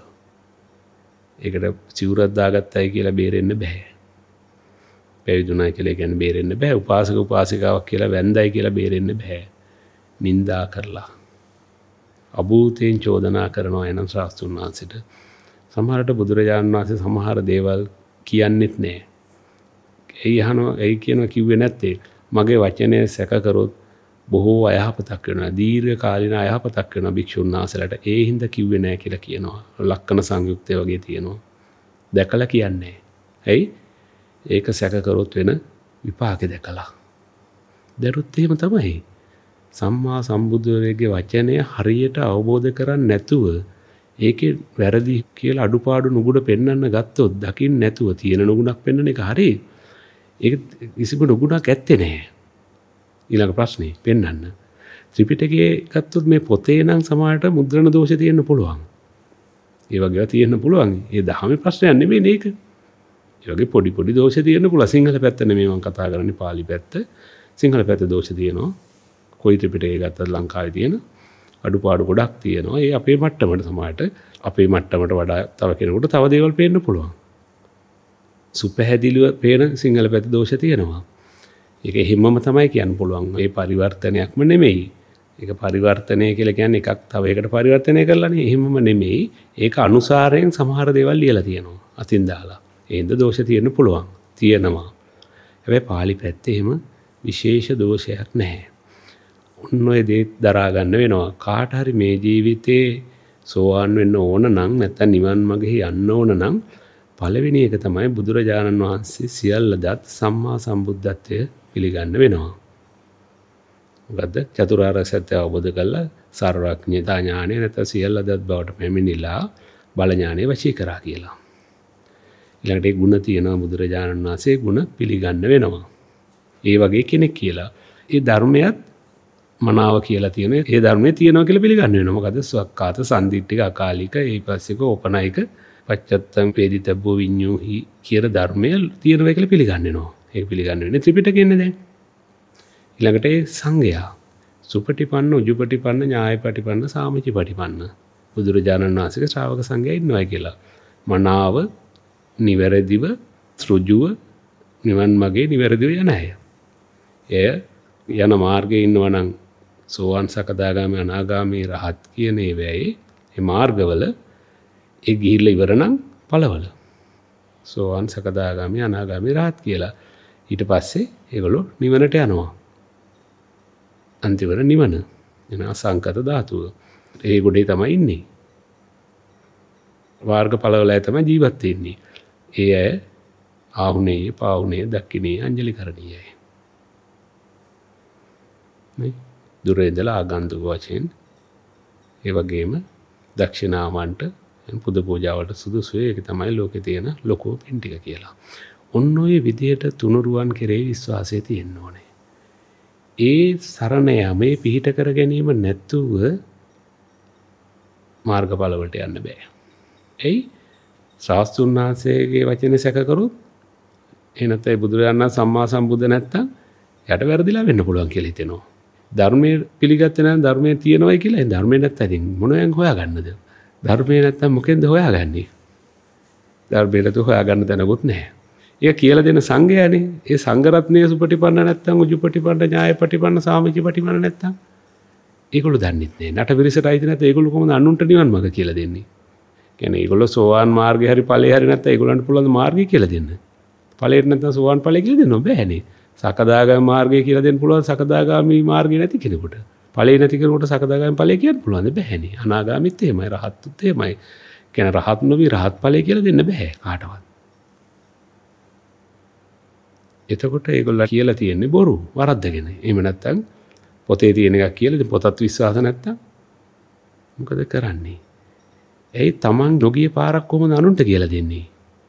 ඒකට සිවුරක් දාගත්තයි කියලා බේරෙන්න බෑ. පැවිදුණා කියලා කියන්නේ බේරෙන්න බෑ. උපාසක උපාසිකාවක් කියලා වැන්දයි කියලා බේරෙන්න බෑ. නින්දා කරලා අභූතයෙන් චෝදනා කරනවා එනම් ශාස්ත්‍රුන් වහන්සේට. සමහරට බුදුරජාණන් වහන්සේ සමහර දේවල් කියන්නෙත් නෑ. ඇයි කියනවා කිව්වේ නැත්තේ? මගේ වචනය සැක කරොත් බොහෝ අයහපතක් වෙනවා. දීර්ඝ කාලින අයහපතක් වෙනවා භික්ෂුන් වහන්සේලාට. ඒ හින්දා කිව්වේ නෑ කියලා කියනවා. ලක්කන සංයුක්තය වගේ තියෙනවා. දැකලා කියන්නේ. ඇයි? ඒක සැක කරොත් වෙන විපාකෙ දැකලා. දරුත් එහෙම තමයි. සම්මා සම්බුදුරේගේ වචනය හරියට අවබෝධ කරන්නේ නැතුව ඒකේ වැරදි කියලා අඩුපාඩු නුගුණ පෙන්වන්න ගත්තොත් දකින්න නැතුව තියෙන නුගුණක් පෙන්වන එක හරි. ඒක කිසිම නුගුණක් ඇත්තේ නැහැ. ඊළඟ ප්‍රශ්නේ පෙන්වන්න. ත්‍රිපිටකයේ ගත්තොත් මේ පොතේ නම් සමහරට මුද්‍රණ දෝෂ තියෙන්න පුළුවන්. ඒ වගේවා තියෙන්න පුළුවන්. ඒ දහමේ ප්‍රශ්නයක් නෙමෙයි මේක. ඒ වගේ පොඩි දෝෂ තියෙන්න පුළුවන්. සිංහල පැත්ත නෙමෙයි මම කතා කරන්නේ, පාලි පැත්ත. සිංහල පැත්ත දෝෂ තියෙනවා. කොයි ත්‍රිපිටකයේ ගත්තත් ලංකාවේ තියෙන අඩුපාඩු ගොඩක් තියෙනවා. ඒ අපේ මට්ටමට සමහරට අපේ මට්ටමට වඩා තව කෙනෙකුට තව දේවල් පේන්න පුළුවන්. සුපැහැදිලිව පේන සිංහල පැත්තේ දෝෂ තියෙනවා. ඒක හිමම තමයි කියන්න පුළුවන්. ඒ පරිවර්තනයක්ම නෙමෙයි. ඒක පරිවර්තනය කියලා කියන්නේ එකක් තව එකකට පරිවර්තනය කරලානේ. එහෙමම නෙමෙයි. ඒක අනුසාරයෙන් සමහර දේවල් ලියලා තියෙනවා. අතින් දාලා. ඒ හින්දා දෝෂ තියෙන්න පුළුවන්. තියෙනවා. හැබැයි පාලි පැත්තේ එහෙම විශේෂ දෝෂයක් නැහැ. ඔන්න ඔය දේ දරා ගන්න වෙනවා. කාට හරි මේ ජීවිතේ සෝවාන් වෙන්න ඕන නම් නැත්නම් නිවන් මාගේ යන්න ඕන නම් පළවෙනි එක තමයි බුදුරජාණන් වහන්සේ සියල්ල දත් සම්මා සම්බුද්ධත්වය පිළිගන්න වෙනවා. මොකද්ද? චතුරාර්ය සත්‍ය අවබෝධ කරලා සර්වඥතා ඥානය නැත්නම් සියල්ල දත් බවට පැමිණිලා බල ඥානය වශී කරා කියලා. ඊළඟට ඒ ಗುಣ තියෙනවා බුදුරජාණන් වහන්සේ ಗುಣ පිළිගන්න වෙනවා. ඒ වගේ කෙනෙක් කියලා. ඒ ධර්මයක් මනාව කියලා තියෙන ඒ ධර්මයේ තියෙනවා කියලා පිළිගන්න වෙනවා. මොකද සක්කාත සම්දිට්ඨික අකාලික ඒපස්සික ඕපනයික පච්චත්තං වේදිතබ්බෝ විඤ්ඤෝහි කියන ධර්මයේ තියෙනවා කියලා පිළිගන්න වෙනවා. ඒක පිළිගන්න වෙන්නේ ත්‍රිපිටකයෙන්නේ දැන්. ඊළඟට ඒ සංඝයා සුපටිපන්න උජුපටිපන්න ඥායපටිපන්න සාමිචිපටිපන්න බුදුරජාණන් වහන්සේගේ ශ්‍රාවක සංඝයා ඉන්නවා කියලා. මනාව නිවැරදිව ත්‍ෘජුව නිවන් මාගේ නිවැරදිව යන අය. එය යන මාර්ගයේ ඉන්නවා නම් සෝවාන් සකදාගාමී අනාගාමී රහත් කියන ඒවායේ මේ මාර්ගවල ඒ ගිහිල්ලා ඉවර නම් ඵලවල සෝවාන් සකදාගාමී අනාගාමී රහත් කියලා. ඊට පස්සේ ඒගොල්ලෝ නිවනට යනවා. අන්තිමට නිවන එන අසංකත ධාතුව. ඒ ගොඩේ තමයි ඉන්නේ. මාර්ග ඵලවල තමයි ජීවත් වෙන්නේ. ඒ අය ආහුනේ පාහුනේ දක්ඛිනේ අංජලි කරණීයයි. දුරේ ඉඳලා ආගන්තුක වශයෙන් ඒ වගේම දක්ෂිනාවන්ට පුද පූජාවට සුදුසු ඒක තමයි ලෝකේ තියෙන ලොකු පින් ටික කියලා. ඔන්න ඔය විදියට තුනුරුවන් කෙරෙහි විශ්වාසය තියෙන්න ඕනේ. ඒ සරණ යමේ පිහිට කර ගැනීම නැතුව මාර්ගඵල වලට යන්න බෑ. එයි ශාස්ත්‍රුන් වහන්සේගේ වචනේ සැක කරොත් එනතේ බුදුරජාණන් සම්මා සම්බුද්ධ නැත්තම් යට වැරදිලා වෙන්න පුළුවන් කියලා හිතෙනවා. ධර්මයේ පිළිගත්තේ නැත්නම් ධර්මයේ තියෙනවයි කියලා. ඒ ධර්මයේ නැත්නම් ඉතින් මොනෙන් හොයාගන්නද? ධර්මයේ නැත්නම් මොකෙන්ද හොයාගන්නේ? ධර්මයේ නැතුව හොයාගන්න දැනගොත් නැහැ. ඒක කියලා දෙන සංඝයානේ. ඒ සංඝ රත්නයේ සුපටිපන්න නැත්නම් උජුපටිපන්න ඥායපටිපන්න සාමිචිපටිපන්න නැත්නම් ඒගොල්ලෝ දන්නෙත් නෑ. නට විරිසට අයිති නැත්නම් ඒගොල්ලෝ කොහොමද අනුන්ට නිවන් මාර්ග කියලා දෙන්නේ? කියන්නේ ඒගොල්ලෝ සෝවාන් මාර්ගේ හරි ඵලේ හරි නැත්නම් ඒගොල්ලන්ට පුළුවන් මාර්ගය කියලා දෙන්න. ඵලෙට නැත්නම් සෝවාන් ඵලෙ කියලා දෙන්න බෑනේ. සකදාගාමී මාර්ගය කියලා දෙන්න පුළුවන් සකදාගාමී මාර්ගය නැති කෙනෙකුට. ඵලෙ නැති කෙනෙකුට සකදාගාමී ඵලෙ කියන්න පුළුවන් බෑනේ. අනාගාමීත් එහෙමයි රහත්ත් එහෙමයි. කියන්නේ රහත් නොවි රහත් ඵලෙ කියලා දෙන්න බෑ කාටවත්. එතකොට ඒගොල්ලෝ කියලා තියෙන්නේ බොරු වරද්දගෙන. එහෙම නැත්නම් පොතේ තියෙන එකක් කියලා ඉතින් පොතත් විශ්වාස නැත්නම් මොකද කරන්නේ? ඇයි Taman යෝගී පාරක් කොහොමද අනුන්ට කියලා දෙන්නේ?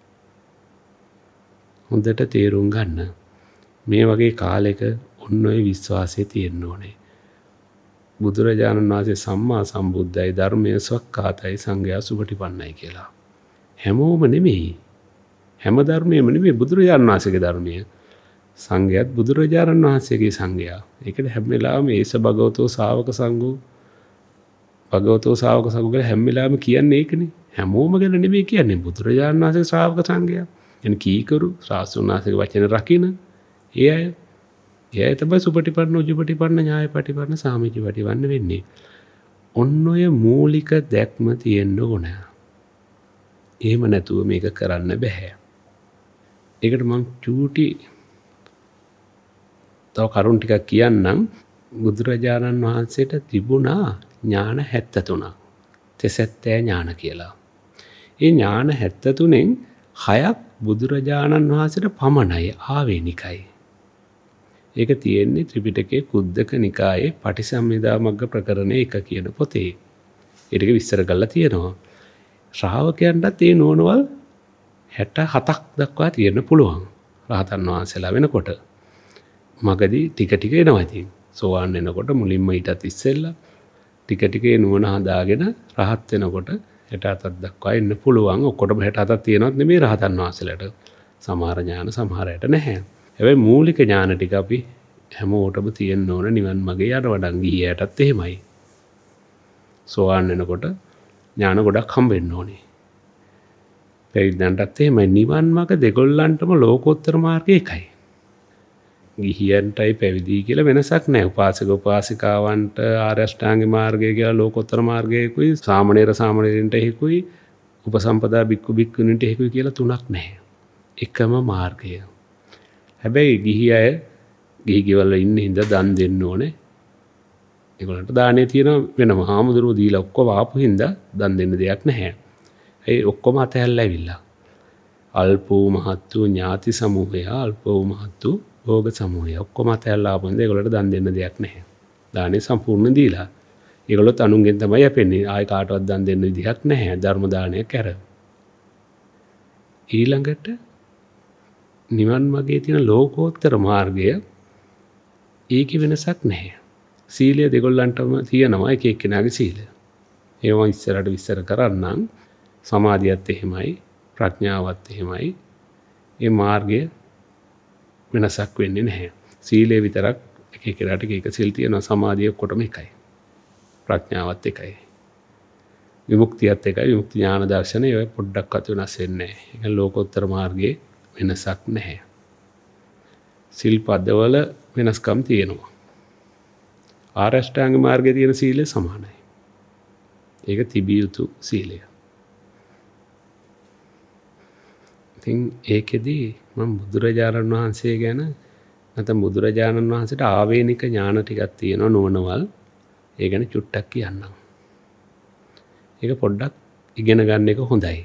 හොඳට තේරුම් ගන්න. මේ වගේ කාලයක ඔන්න ඔය විශ්වාසය තියෙන්න ඕනේ. බුදුරජාණන් වහන්සේ සම්මා සම්බුද්ධයි ධර්මයේ සක්කාතයි සංඝයා සුපටිපන්නයි කියලා. හැමෝම නෙමෙයි. හැම ධර්මයේම නෙමෙයි බුදුරජාණන් වහන්සේගේ ධර්මය. සංඝයාත් බුදුරජාණන් වහන්සේගේ සංඝයා. ඒකද හැම වෙලාවෙම ඒස භගවතෝ ශාවක සංඝෝ භගවතෝ ශාවක සංඝෝ කියලා හැම වෙලාවෙම කියන්නේ ඒකනේ. හැමෝම ගැන නෙමෙයි කියන්නේ බුදුරජාණන් වහන්සේගේ ශ්‍රාවක සංඝයා. එන කීකරු ශාස්ත්‍රඥ වහන්සේගේ වචන රකින්න ඒ අය තමයි සුපටිපන්න උජුපටිපන්න ඥායපටිපන්න සාමිචිපටිපන්න වෙන්නේ. ඔන්න ඔය මූලික දැක්ම තියෙන්න ඕන. එහෙම නැතුව මේක කරන්න බෑ. ඒකට මං චූටි තව කරුණු ටිකක් කියන්නම්. බුදුරජාණන් වහන්සේට තිබුණා ඥාන 73ක්. තෙසැත්තෑ ඥාන කියලා. ඒ ඥාන 73න් 6ක් බුදුරජාණන් වහන්සේට පමණයි ආවේනිකයි. ඒක තියෙන්නේ ත්‍රිපිටකයේ කුද්දක නිකායේ පටිසම්භිදා මග්ග ප්‍රකරණේ 1 කියන පොතේ. ඒක විස්තර කරලා තියෙනවා. ශ්‍රාවකයන්ටත් ඒ නෝනවල් 67ක් දක්වා තියෙන්න පුළුවන්. රහතන් වහන්සේලා වෙනකොට. මගදී ටික ටික එනවා ඉතින්. සෝවාන් වෙනකොට මුලින්ම ඊටත් ඉස්සෙල්ලා ටික ටික ඒ නුවණ හදාගෙන රහත් වෙනකොට 67ක් දක්වා එන්න පුළුවන්. ඔක්කොටම 67ක් තියෙනවත් නෙමෙයි රහතන් වහන්සේලාට. සමහර ඥාන සමහරයට නැහැ. හැබැයි මූලික ඥාන ටික අපි හැමෝටම තියෙන්න ඕන නිවන් මාගේ යනවඩන් ගිහියටත් එහෙමයි. සෝවාන් වෙනකොට ඥාන ගොඩක් හම්බෙන්න ඕනේ. පැවිද්දන්ටත් එහෙමයි. නිවන් මාර්ග දෙගොල්ලන්ටම ලෝකෝත්තර මාර්ගය එකයි. ගිහියන්ටයි පැවිදි කියලා වෙනසක් නැහැ. උපාසක උපාසිකාවන්ට ආර්ය අෂ්ටාංග මාර්ගය කියලා ලෝකෝත්තර මාර්ගයකුයි සාමණේර සාමණේරින්ට එහෙකුයි උපසම්පදා බික්කු බික්කුණින්ට එහෙකුයි කියලා තුනක් නැහැ. එකම මාර්ගය. හැබැයි ගිහි අය ගිහි ගෙවල් ඉන්න හින්දා දන් දෙන්න ඕනේ. ඒගොල්ලන්ට දානේ තියෙන වෙනම හාමුදුරුවෝ දීලා ඔක්කොම ආපු හින්දා දන් දෙන්න දෙයක් නැහැ. ඒ ඔක්කොම අතහැරලා ඇවිල්ලා. අල්පෝ මහත්තු ඥාති සමූහය අල්පෝ මහත්තු භෝග සමූහය ඔක්කොම අතහැරලා ආපු හින්දා ඒගොල්ලන්ට දන් දෙන්න දෙයක් නැහැ. දානේ සම්පූර්ණ දීලා. ඒගොල්ලොත් අනුන්ගෙන් තමයි යැපෙන්නේ. ආයෙ කාටවත් දන් දෙන්න විදිහක් නැහැ. ධර්ම දානයක් කර. ඊළඟට නිවන් මාර්ගයේ තියෙන ලෝකෝත්තර මාර්ගය ඒකේ වෙනසක් නැහැ. සීලය දෙගොල්ලන්ටම තියෙනවා එක එක්කෙනාගේ සීලය. ඒවා ඉස්සරහට විස්තර කරන්නම්. සමාධියත් එහෙමයි, ප්‍රඥාවත් එහෙමයි. මේ මාර්ගය වෙනසක් වෙන්නේ නැහැ. සීලය විතරක් එක එක්කෙනාට එක සීල් තියෙනවා. සමාධිය ඔක්කොටම එකයි. ප්‍රඥාවත් එකයි. විමුක්තියත් එකයි. විමුක්ති ඥාන දර්ශනය ඔය පොඩ්ඩක්වත් වෙනස් වෙන්නේ නැහැ. ඒක ලෝකෝත්තර මාර්ගයේ වෙනසක් නැහැ. සිල් පදවල වෙනස්කම් තියෙනවා. ආර්ය අෂ්ටාංග මාර්ගයේ තියෙන සීලය සමානයි. ඒක තිබිය යුතු සීලය. ඉතින් ඒකෙදී මම බුදුරජාණන් වහන්සේ ගැන නැත්නම් බුදුරජාණන් වහන්සේට ආවේනික ඥාන ටිකක් තියෙනවා නුවණවල්. ඒ ගැන චුට්ටක් කියන්නම්. ඒක පොඩ්ඩක් ඉගෙන ගන්න එක හොඳයි.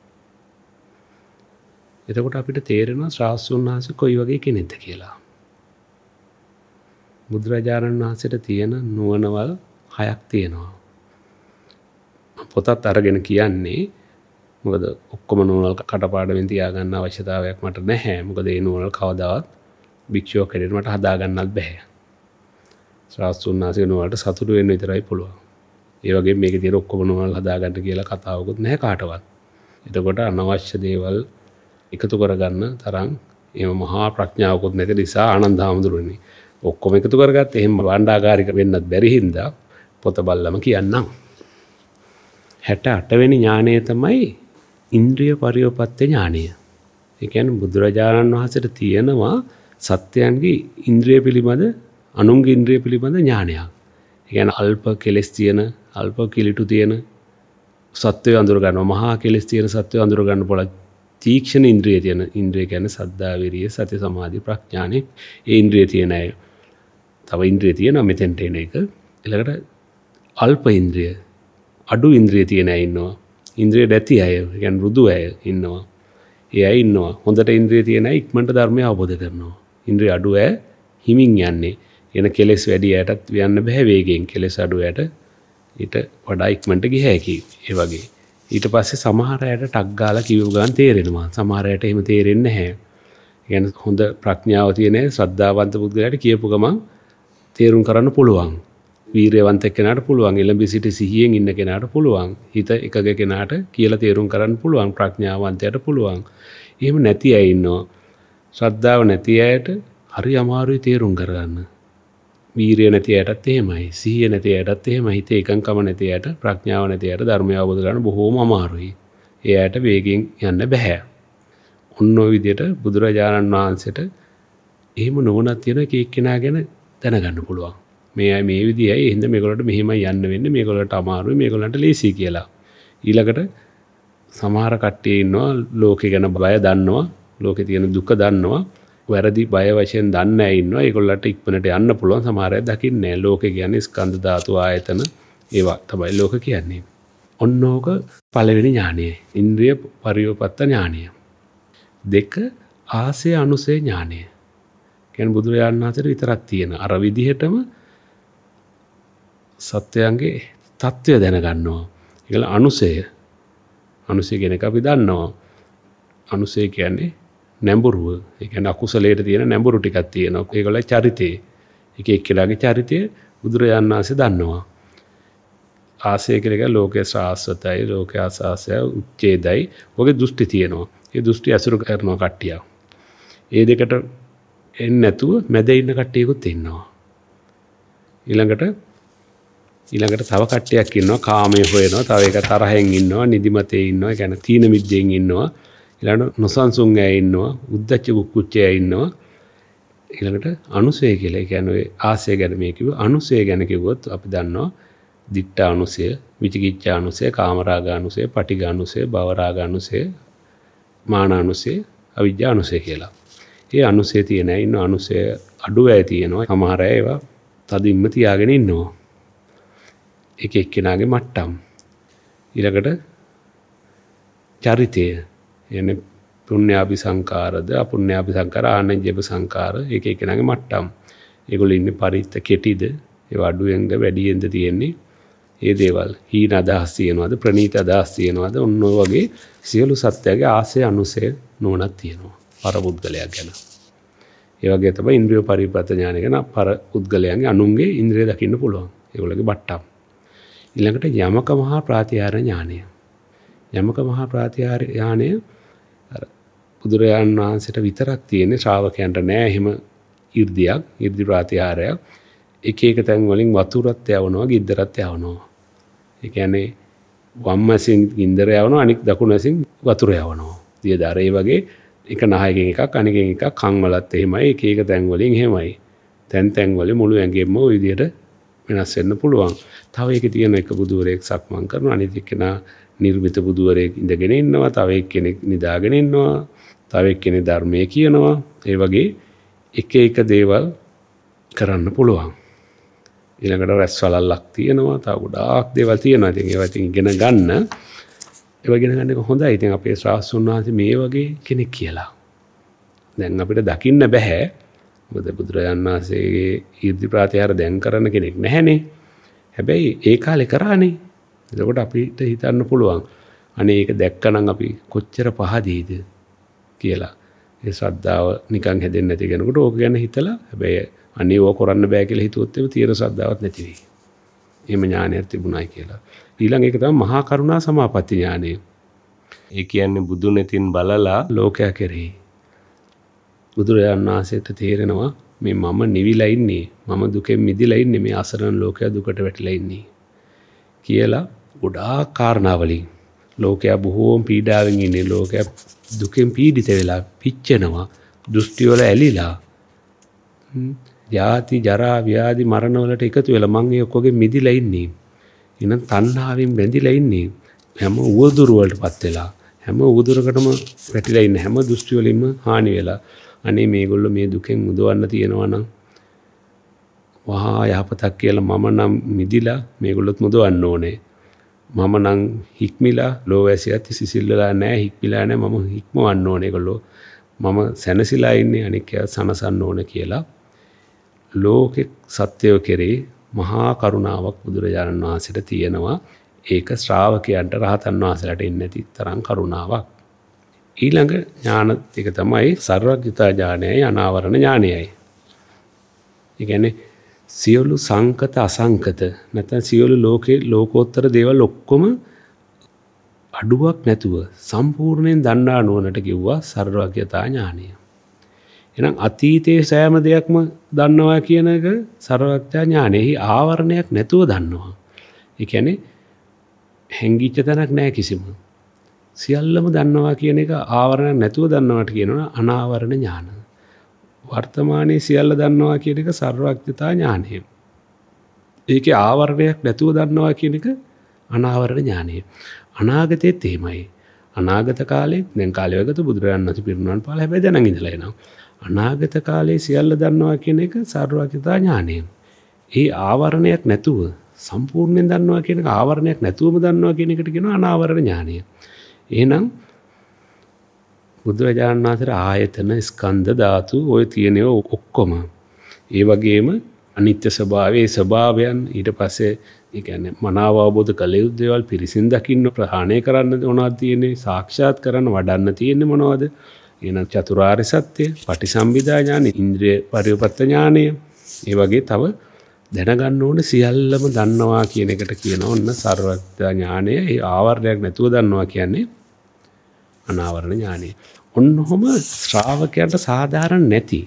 එතකොට අපිට තේරෙනවා ශාස්ත්‍රඥ වහන්සේ කොයි වගේ කෙනෙක්ද කියලා. බුදුරජාණන් වහන්සේට තියෙන නුවණවල් 6ක් තියෙනවා. පොතත් අරගෙන කියන්නේ මොකද ඔක්කොම නුවණවල් කටපාඩමින් තියාගන්න අවශ්‍යතාවයක් මට නැහැ. මොකද ඒ නුවණවල් කවදාවත් භික්ෂුවක් හැටියට මට හදා ගන්නත් බෑ. ශාස්ත්‍රඥ වහන්සේ නුවණට සතුටු වෙන්න විතරයි පුළුවන්. ඒ වගේම මේකේ තියෙන ඔක්කොම නුවණවල් හදා ගන්න කියලා කතාවකුත් නැහැ කාටවත්. එතකොට අනවශ්‍ය දේවල් එකතු කරගන්න තරම් එහෙම මහා ප්‍රඥාවකුත් නැති නිසා ආනන්ද හාමුදුරුවනේ ඔක්කොම එකතු කරගත්ත. එහෙම වණ්ඩාගාරික වෙන්නත් බැරි හින්දා පොත බල්ලම කියන්නම්. 68 වෙනි ඥානය තමයි ඉන්ද්‍රිය පරියෝපත්‍ය ඥානය. ඒ කියන්නේ බුදුරජාණන් වහන්සේට තියෙනවා සත්‍යයන්ගේ ඉන්ද්‍රිය පිළිබඳ අනුන්ගේ ඉන්ද්‍රිය පිළිබඳ ඥානයක්. ඒ කියන්නේ අල්ප කෙලෙස් තියෙන අල්ප කිලිටු තියෙන සත්‍යය අඳුර ගන්නවා. මහා කෙලෙස් තියෙන සත්‍යය අඳුර ගන්න පුළුවන්. තීක්ෂණ ඉන්ද්‍රිය තියෙන ඉන්ද්‍රිය කියන්නේ සද්ධා විරිය සති සමාධි ප්‍රඥානේ. ඒ ඉන්ද්‍රිය තියෙන අය තව ඉන්ද්‍රිය තියෙනවා මෙතෙන්ට එන එක. ඊළඟට අල්ප ඉන්ද්‍රිය අඩු ඉන්ද්‍රිය තියෙන අය ඉන්නවා. ඉන්ද්‍රිය නැති අය කියන්නේ මෘදු අය ඉන්නවා. ඒ අය ඉන්නවා. හොඳට ඉන්ද්‍රිය තියෙන අය ඉක්මනට ධර්මය අවබෝධ කරනවා. ඉන්ද්‍රිය අඩු අය හිමින් යන්නේ. එන කෙලෙස් වැඩි අයටත් යන්න බෑ වේගෙන්. කෙලෙස් අඩු අයට ඊට වඩා ඉක්මනට ගිය හැකි. ඒ වගේ. ඊට පස්සේ සමහර අයට ටක් ගාලා කිව්ව ගමන් තේරෙනවා. සමහර අයට එහෙම තේරෙන්නේ නැහැ. කියන්නේ හොඳ ප්‍රඥාව තියෙන ශ්‍රද්ධාවන්ත පුද්ගලයාට කියපු ගමන් තේරුම් කරන්න පුළුවන්. වීරයවන්ත කෙනාට පුළුවන්. එළඹ සිටි සිහියෙන් ඉන්න කෙනාට පුළුවන්. හිත එකග කෙනාට කියලා තේරුම් කරන්න පුළුවන්. ප්‍රඥාවන්තයට පුළුවන්. එහෙම නැති අය ඉන්නවා. ශ්‍රද්ධාව නැති අයට හරි අමාරුයි තේරුම් කරගන්න. වීරිය නැති අයටත් එහෙමයි. සිහිය නැති අයටත් එහෙමයි. හිතේ එකඟකම නැති අයට, ප්‍රඥාව නැති අයට ධර්මය අවබෝධ කරගන්න බොහෝම අමාරුයි. ඒ අයට වේගෙන් යන්න බෑ. ඔන්න ඔය විදිහට බුදුරජාණන් වහන්සේට එහෙම නොවනක් තියෙන එක එක්කෙනා ගැන දැනගන්න පුළුවන්. මේ අය මේ විදිහයි, එහෙනම් මේගොල්ලන්ට මෙහෙමයි යන්න වෙන්නේ, මේගොල්ලන්ට අමාරුයි, මේගොල්ලන්ට ලේසි කියලා. ඊළඟට සමහර කට්ටිය ඉන්නවා ලෝකේ ගැන බය දන්නවා, ලෝකේ තියෙන දුක දන්නවා, වැරදි බය වශයෙන් දන්නේ අය ඉන්නවා. ඒගොල්ලන්ට ඉක්මනට යන්න පුළුවන්. සමහර අය දකින්නේ නැහැ. ලෝකේ කියන්නේ ස්කන්ධ ධාතු ආයතන ඒවා තමයි ලෝක කියන්නේ. ඔන්න ඕක පළවෙනි ඥානය. ඉන්ද්‍රිය පරියෝපත්ත ඥානය. 2 ආසය අනුසය ඥානය. කියන්නේ බුදුරජාණන් වහන්සේට විතරක් තියෙන අර විදිහටම සත්‍යයන්ගේ தত্ত্বය දැනගන්නවා. ඒකල අනුසය. අනුසය කියන එක අපි දන්නවා. අනුසය කියන්නේ නැඹුරුව. ඒ කියන්නේ අකුසලයට තියෙන නැඹුරු ටිකක් තියෙනවා. ඒගොල්ලෝ චරිතේ. එක එක්කෙනාගේ චරිතය බුදුරජාණන් වහන්සේ දන්නවා. ආසය කියන එක ලෝකේ ශාස්වතයි, ලෝකේ ආසාසය උච්ඡේදයි. ඔගේ දෘෂ්ටි තියෙනවා. ඒ දෘෂ්ටි අසුරු කරනවා කට්ටිය. ඒ දෙකට එන්නේ නැතුව මැද ඉන්න කට්ටියකුත් ඉන්නවා. ඊළඟට තව කට්ටියක් ඉන්නවා කාමයේ හොයනවා, තව එක තරහෙන් ඉන්නවා, නිදිමතේ ඉන්නවා, ඒ කියන්නේ තීන මිද්දෙන් ඉන්නවා. ඊළඟට නොසන්සුන් අය ඉන්නවා, උද්දච්ච කුක්කුච්චය ඉන්නවා. ඊළඟට අනුසය කියලා. ඒ කියන්නේ ඔය ආසය ගැන මේ කිව්ව අනුසය ගැන කිව්වොත් අපි දන්නවා දිට්ඨ අනුසය, විචිකිච්ඡා අනුසය, කාමරාග අනුසය, පටිඝ අනුසය, භවරාග අනුසය, මාන අනුසය, අවිජ්ජා අනුසය කියලා. ඒ අනුසය තියෙන අය ඉන්න අනුසය අඩු අය තියෙනවා. සමහර අය ඒවා තදින්ම තියාගෙන ඉන්නවා. එක එක්කෙනාගේ මට්ටම්. ඊළඟට චරිතය. එන්නේ පුණ්‍යාභි සංකාරද, අපුණ්‍යාභි සංකාර, ආනජ්‍යභ සංකාර, එක එක්කෙනාගේ මට්ටම්. ඒගොල්ලෝ ඉන්නේ පරිත්ත කෙටිද, ඒ අඩුවෙන්ද වැඩියෙන්ද තියෙන්නේ. ඒ දේවල් හීන අදහස් තියෙනවද, ප්‍රනීත අදහස් තියෙනවද, ඔන්න ඔය වගේ සියලු සත්‍යයේ ආසය අනුසය නොනක් තියෙනවා පරපුද්ගලයා ගැන. ඒ වගේ තමයි ඉන්ද්‍රිය පරිපත ඥානය ගැන පරපුද්ගලයන්ගේ අනුන්ගේ ඉන්ද්‍රිය දකින්න පුළුවන්. ඒගොල්ලෝගේ බට්ටම්. ඊළඟට යමක මහා ප්‍රාතිහාර ඥානය. යමක මහා ප්‍රාතිහාර ඥානය අර බුදුරජාණන් වහන්සේට විතරක් තියෙන, ශ්‍රාවකයන්ට නෑ එහෙම 이르දියක්, 이르දි ප්‍රාතිහාරයක්. එක එක තැන් වලින් වතුරත් යවනවා, ගින්දරත් යවනවා. ඒ කියන්නේ වම් අසින් ගින්දර යවනවා, අනික් දකුණු අසින් වතුර යවනවා. දියදාර ඒ වගේ එක නහයකින් එකක් අනිකෙන් එකක් කන් වලත් එහෙමයි. එක එක තැන් වලින් එහෙමයි. තැන් වල මුළු ඇඟෙම ওই විදිහට වෙනස් වෙන්න පුළුවන්. තව එකේ තියෙන එක බුදුවරයෙක් සක්මන් කරනවා, අනිත් එක්කෙනා නිර්මිත බුදුවරයෙක් ඉඳගෙන ඉන්නවා, තව එක්කෙනෙක් නිදාගෙන ඉන්නවා, තව එක්කෙනෙක් ධර්මයේ කියනවා. ඒ වගේ එක එක දේවල් කරන්න පුළුවන්. ඊළඟට රැස් වලල්ලක් තියෙනවා, තව ගොඩාක් දේවල් තියෙනවා. ඉතින් ඒවා ඉගෙන ගන්න. ඒවා ඉගෙන ගන්න එක හොඳයි. ඉතින් අපේ ශ්‍රාවකයන් වහන්සේ මේ වගේ කෙනෙක් කියලා. දැන් අපිට දකින්න බෑ. මොකද බුදුරජාණන් වහන්සේගේ ඊර්ති ප්‍රාතිහාර දැන් කරන කෙනෙක් නැහැනේ. හැබැයි ඒ කාලේ කරානේ. එතකොට අපිට හිතන්න පුළුවන් අනේ ඒක දැක්කනම් අපි කොච්චර පහදීද කියලා. ඒ ශ්‍රද්ධාව නිකන් හැදෙන්නේ නැති කෙනෙකුට ඕක ගැන හිතලා හැබැයි අනේ ඕක කරන්න බෑ කියලා හිතුවොත් එimhe තීර ශ්‍රද්ධාවක් නැති වෙයි. එහෙම ඥානයක් තිබුණයි කියලා. ඊළඟ එක තමයි මහා කරුණා සමාපatti ඥානය. ඒ කියන්නේ බුදු නැතින් බලලා ලෝකයා කෙරෙහි බුදුරජාණන් වහන්සේට තේරෙනවා මේ මම නිවිලා ඉන්නේ, මම දුකෙන් මිදිලා ඉන්නේ, මේ අසරණ ලෝකයා දුකට වැටිලා ඉන්නේ කියලා ගොඩාක් කාරණාවලින් ලෝකයා බොහෝම පීඩාවෙන් ඉන්නේ, ලෝකයා දුකෙන් පීඩිත වෙලා පිච්චෙනවා, දෘෂ්ටි වල ඇලිලා, ජාති ජරා ව්‍යාධි මරණ වලට එකතු වෙලා මං ඒ ඔක්කොගෙන් මිදිලා ඉන්නේ. එහෙනම් තණ්හාවෙන් බැඳිලා ඉන්නේ. හැම උවදුර වලටපත් වෙලා, හැම උවදුරකටම වැටිලා ඉන්නේ, හැම දෘෂ්ටි වලින්ම හානි වෙලා. අනේ මේගොල්ලෝ මේ දුකෙන් මුදවන්න තියෙනවා නම් වහා යහපතක් කියලා මම නම් මිදිලා මේගොල්ලොත් මුදවන්න ඕනේ. මම නම් හික්මිලා ලෝවැසියත් සිසිල්ලලා නැහැ, හික්මිලා නැහැ, මම හික්මවන්න ඕනේ ඒගොල්ලෝ. මම සැනසීලා ඉන්නේ, අනික සනසන්න ඕනේ කියලා ලෝකෙ සත්‍යය කෙරේ මහා කරුණාවක් බුදුරජාණන් වහන්සේට තියෙනවා. ඒක ශ්‍රාවකයන්ට රහතන් වහන්සේලාට ඉන්නේ නැති තරම් කරුණාවක්. ඊළඟ ඥාන ටික තමයි සර්වඥතා ඥානයයි අනාවරණ ඥානයයි. ඒ කියන්නේ සියලු සංකත අසංකත නැත්නම් සියලු ලෝකෝත්තර දේවල් ඔක්කොම අඩුවක් නැතුව සම්පූර්ණයෙන් දන්නා නුවණට කිව්වා සර්වඥතා ඥානය. එහෙනම් අතීතයේ සෑම දෙයක්ම දන්නවා කියන එක සර්වඥතා ඥානෙහි ආවරණයක් නැතුව දන්නවා. ඒ කියන්නේ හැංගිච්ච තැනක් නැහැ කිසිම. සියල්ලම දන්නවා කියන එක ආවරණයක් නැතුව දන්නවට කියනවා අනාවරණ ඥාන. වර්තමානයේ සියල්ල දන්නවා කියන එක සර්වඥතා ඥානය. ඒකේ ආවරණයක් නැතුව දන්නවා කියන එක අනාවරණ ඥානය. අනාගතයේත් එහෙමයි. අනාගත කාලේ දැන් කාලය වගත බුදුරජාණන් වහන්සේ පිරිනිවන් පාලා හැබැයි දැනන් ඉඳලා එනවා. අනාගත කාලේ සියල්ල දන්නවා කියන එක සර්වඥතා ඥානය. ඒ ආවරණයක් නැතුව සම්පූර්ණයෙන් දන්නවා කියන එක ආවරණයක් නැතුවම දන්නවා කියන එකට කියනවා අනාවරණ ඥානය. එහෙනම් බුදුරජාණන් වහන්සේ ආයතන ස්කන්ධ ධාතු ඔය තියෙනව ඔක්කොම ඒ වගේම අනිත්‍ය ස්වභාවයේ ස්වභාවයන් ඊට පස්සේ ඒ කියන්නේ මනාව අවබෝධ කළ යුතු දේවල් පිරිසින් දකින්න ප්‍රහාණය කරන්න මොනවද තියෙන්නේ සාක්ෂාත් කරන්න වඩන්න තියෙන්නේ මොනවද එහෙනම් චතුරාර්ය සත්‍ය පටිසම්භිදා ඥානෙ ඉන්ද්‍රිය පරිවර්ත ඥානය ඒ වගේ තව දැනගන්න ඕන සියල්ලම දන්නවා කියන එකට කියනවා ඔන්න සර්වඥතා ඥානය ඒ ආවරණයක් නැතුව දන්නවා කියන්නේ අනාවරණ ඥානය. ඔන්නොහොම ශ්‍රාවකයන්ට සාධාරණ නැති.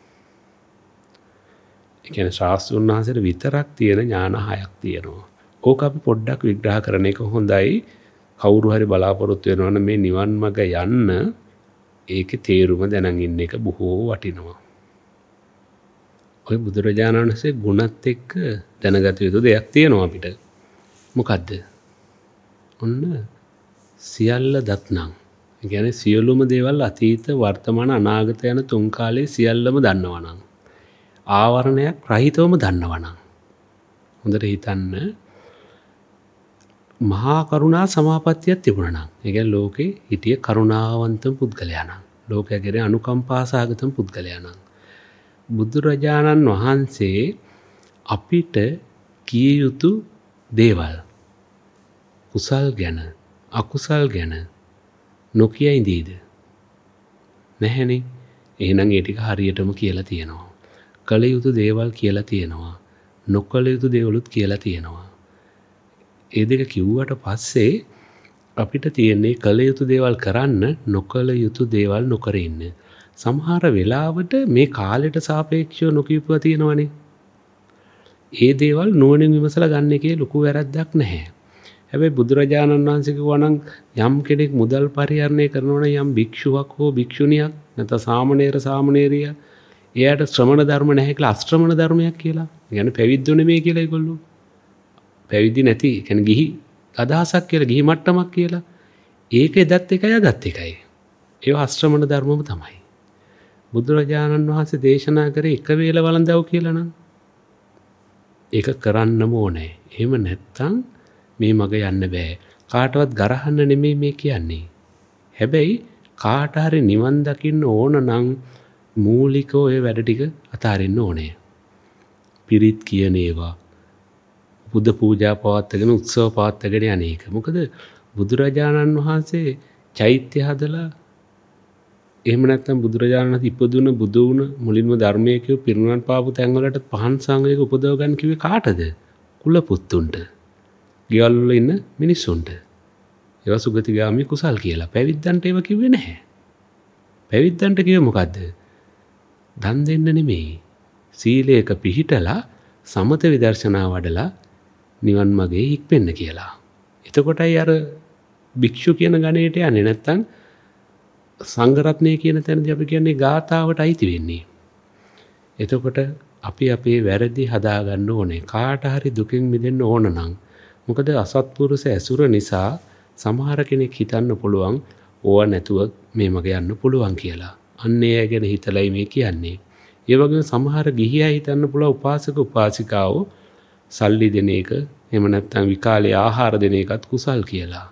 ඒ කියන්නේ ශාස්ත්‍රඥ වහන්සේට විතරක් තියෙන ඥාන හයක් තියෙනවා. ඕක අපි පොඩ්ඩක් විග්‍රහ කරන එක හොඳයි. කවුරු හරි බලාපොරොත්තු වෙනවා නම් මේ නිවන් මඟ යන්න ඒකේ තේරුම දැනන් ඉන්න එක බොහෝ වටිනවා. ඔය බුදුරජාණන් වහන්සේ ගුණත් එක්ක දැනගත යුතු දෙයක් තියෙනවා අපිට. මොකද්ද? ඔන්න සියල්ල දත්නම්. ඒ කියන්නේ සියලුම දේවල් අතීත වර්තමාන අනාගත යන තුන් කාලේ සියල්ලම දන්නවනම් ආවරණයක් රහිතවම දන්නවනම් හොඳට හිතන්න මහා කරුණා සමාපත්තියක් තිබුණා නම් ඒ කියන්නේ ලෝකේ හිටිය කරුණාවන්ත පුද්ගලයා නම් ලෝකයේ කෙරේ අනුකම්පා සහගත පුද්ගලයා නම් බුදුරජාණන් වහන්සේ අපිට කිය යුතු දේවල් කුසල් ගැන අකුසල් ගැන නොකිය ඉඳීද නැහැනේ. එහෙනම් ඒ ටික හරියටම කියලා තියෙනවා. කළ යුතු දේවල් කියලා තියෙනවා. නොකළ යුතු දේවලුත් කියලා තියෙනවා. ඒ දෙක කිව්වට පස්සේ අපිට තියෙන්නේ කළ යුතු දේවල් කරන්න නොකළ යුතු දේවල් නොකර ඉන්න. සමහර වෙලාවට මේ කාලයට සාපේක්ෂව නොකියපුවා තියෙනවනේ. ඒ දේවල් නුවණින් විමසලා ගන්න එකේ ලොකු වැරද්දක් නැහැ. හැබැයි බුදුරජාණන් වහන්සේ කිව්වා නම් යම් කෙනෙක් මුදල් පරිහරණය කරනවා නම් යම් භික්ෂුවක් හෝ භික්ෂුණියක් නැත්නම් සාමණේර සාමණේරිය එයාට ශ්‍රමණ ධර්ම නැහැ කියලා අශ්‍රමණ ධර්මයක් කියලා. ඒ කියන්නේ පැවිද්දෝ නෙමෙයි කියලා ඒගොල්ලෝ. පැවිදි නැති, ඒ කියන්නේ ගිහි අදහසක් කියලා, ගිහි මට්ටමක් කියලා. ඒක එදත් එකයි අදත් එකයි. ඒවා අශ්‍රමණ ධර්මම තමයි. බුදුරජාණන් වහන්සේ දේශනා කරේ එක වේල වළඳව කියලා නම් ඒක කරන්නම ඕනේ. එහෙම නැත්තම් මේ මග යන්න බෑ. කාටවත් ගරහන්න නෙමෙයි මේ කියන්නේ. හැබැයි කාට හරි නිවන් දකින්න ඕන නම් මූලික ඔය වැඩ ටික අතාරින්න ඕනේ. පිරිත් කියන ඒවා බුද්ධ පූජා පවත්වාගෙන උත්සව පවත්වාගෙන යන්නේක. මොකද බුදුරජාණන් වහන්සේ චෛත්‍ය හදලා එහෙම නැත්නම් බුදුරජාණන් වහන්සේ ඉපදුන බුදු වුණ මුලින්ම ධර්මයේ කියව පිරිනුවන් පාපු තැන් වලට පහන් සංඝයක උපදව ගන්න කිව්වේ කාටද? කුල පුත්තුන්ට. ගෙවල් වල ඉන්න මිනිස්සුන්ට. ඒවා සුගතිගාමී කුසල් කියලා. පැවිද්දන්ට ඒව කිව්වේ නැහැ. පැවිද්දන්ට කිව්වේ මොකද්ද? දන් දෙන්න නෙමෙයි. සීලයක පිහිටලා සමත විදර්ශනා වඩලා නිවන් මාගේ හික්පෙන්න කියලා. එතකොටයි අර භික්ෂු කියන ගණයට යන්නේ. නැත්තම් සංඝ රත්නය කියන තැනදී අපි කියන්නේ ගාථාවට අයිති වෙන්නේ. එතකොට අපි අපේ වැරදි හදාගන්න ඕනේ. කාට හරි දුකින් මිදෙන්න ඕන නම්. මොකද අසත්පුරුෂ ඇසුර නිසා සමහර කෙනෙක් හිතන්න පුළුවන් ඕවා නැතුව මේ මග යන්න පුළුවන් කියලා. අන්න ඒ ගැන හිතලයි මේ කියන්නේ. ඒ වගේම සමහර ගිහියා හිතන්න පුළුවන් උපාසක උපාසිකාවෝ සල්ලි දෙන එක එහෙම නැත්නම් විකාලේ ආහාර දෙන එකත් කුසල් කියලා.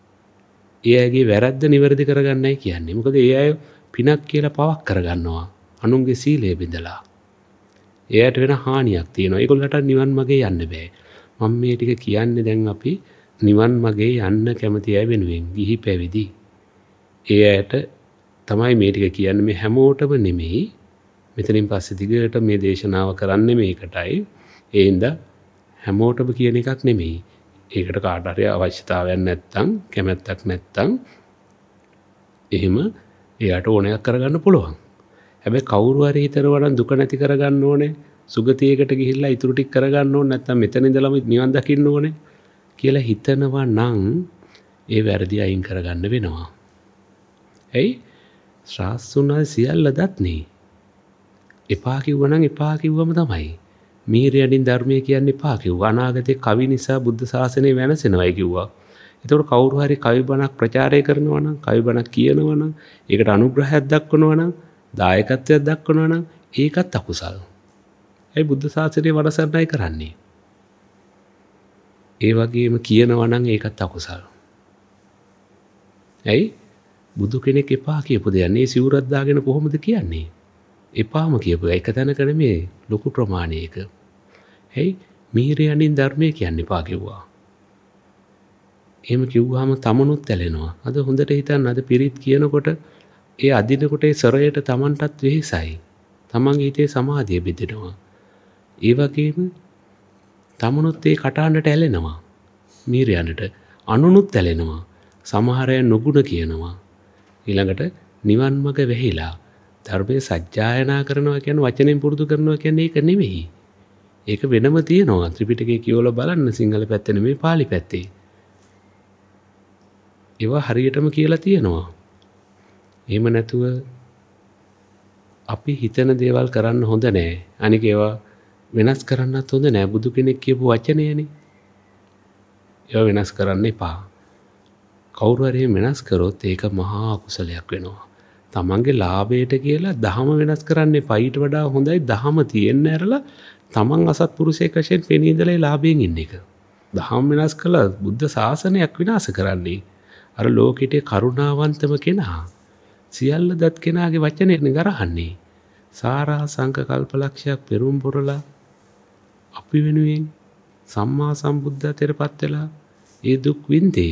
ඒ අයගේ වැරද්ද නිවැරදි කරගන්නයි කියන්නේ. මොකද ඒ අය පිනක් කියලා පවක් කරගන්නවා. අනුන්ගේ සීලය බිඳලා. එයාට වෙන හානියක් තියෙනවා. ඒගොල්ලන්ට නිවන් මාගේ යන්න බෑ. මම මේ ටික කියන්නේ දැන් අපි නිවන් මාගේ යන්න කැමති අය වෙනුවෙන් ගිහි පැවිදි. ඒ අයට තමයි මේ ටික කියන්නේ. මේ හැමෝටම නෙමෙයි. මෙතනින් පස්සේ දිගට මේ දේශනාව කරන්නේ මේකටයි. ඒ හින්දා හැමෝටම කියන එකක් නෙමෙයි. ඒකට කාට හරි අවශ්‍යතාවයක් නැත්තම් කැමැත්තක් නැත්තම් එහෙම එයාට ඕනයක් කරගන්න පුළුවන්. හැබැයි කවුරු හරි හිතනවා නම් දුක නැති කරගන්න ඕනේ, සුගතියකට ගිහිල්ලා ඉතුරු ටික කරගන්න ඕනේ, නැත්නම් මෙතන ඉඳලම නිවන් දකින්න ඕනේ කියලා හිතනවා නම් ඒ වැරදි අයින් කරගන්න වෙනවා. ඇයි? ශාස්ත්‍රුණා සියල්ල දත්නේ. එපා කිව්වනම් එපා කිව්වම තමයි. මීරියඩින් ධර්මයේ කියන්නේ එපා කිව්වා. අනාගතේ කවි නිසා බුද්ධ ශාසනය වෙනසෙනවයි කිව්වා. ඒතකොට කවුරු හරි කවි බණක් ප්‍රචාරය කරනවා නම්, කවි බණක් කියනවා නම්, ඒකට අනුග්‍රහයක් දක්වනවා නම්, දායකත්වයක් දක්වනවා නම් ඒකත් අකුසල්. ඒ බුද්ධ ශාසනය වරසන්නයි කරන්නේ. ඒ වගේම කියනවා නම් ඒකත් අකුසල්. ඇයි? බුදු කෙනෙක් එපා කියපු දෙයක් නේ සිවුරක් දාගෙන කොහොමද කියන්නේ? එපාම කියපු එක තැනක නෙමේ ලොකු ප්‍රමාණයක. ඇයි? මීරියණින් ධර්මයේ කියන්නේ එපා කිව්වා. එහෙම කිව්වහම තමනුත් ඇලෙනවා. අද හොඳට හිතන්න, අද පිරිත් කියනකොට ඒ අදිනකොට ඒ සරයට තමන්ටත් වෙහෙසයි. තමන්ගේ හිතේ සමාධිය බෙදෙනවා. ඒ වගේම තමනුත් ඒ කටහඬට ඇලෙනවා. මීරියණට අනුනුත් ඇලෙනවා. සමහර අය නුගුණ කියනවා. ඊළඟට නිවන් මඟ වෙහිලා ධර්මයේ සජ්ජායනා කරනවා කියන්නේ වචනෙන් පුරුදු කරනවා කියන්නේ ඒක නෙමෙයි. ඒක වෙනම තියෙනවා. ත්‍රිපිටකයේ කියවලා බලන්න, සිංහල පැත්තේ නෙමෙයි පාලි පැත්තේ. ඒවා හරියටම කියලා තියෙනවා. එහෙම නැතුව අපි හිතන දේවල් කරන්න හොඳ නෑ. අනික ඒවා වෙනස් කරන්නත් හොඳ නෑ. බුදු කෙනෙක් කියපු වචනයනේ. ඒවා වෙනස් කරන්න එපා. කවුරු හරි වෙනස් කරොත් ඒක මහා කුසලයක් වෙනවා. තමන්ගේ ලාභයට කියලා දහම වෙනස් කරන්න එපා. ඊට වඩා හොඳයි දහම තියෙන්න ඇරලා තමන් අසත්පුරුෂයෙක් වශයෙන් පෙනී ඉඳලා ඒ ලාභයෙන් ඉන්න එක. දහම වෙනස් කළා බුද්ධ ශාසනයක් විනාශ කරන්නේ. අර ලෝකෙට කරුණාවන්තම කෙනා සියල්ල දත් කෙනාගේ වචනේ ගරහන්නේ. සාරා සංඝ කල්පලක්ෂයක් පෙරම් පුරලා අපි වෙනුවෙන් සම්මා සම්බුද්ධත්වයට පත් වෙලා ඒ දුක් විඳේ.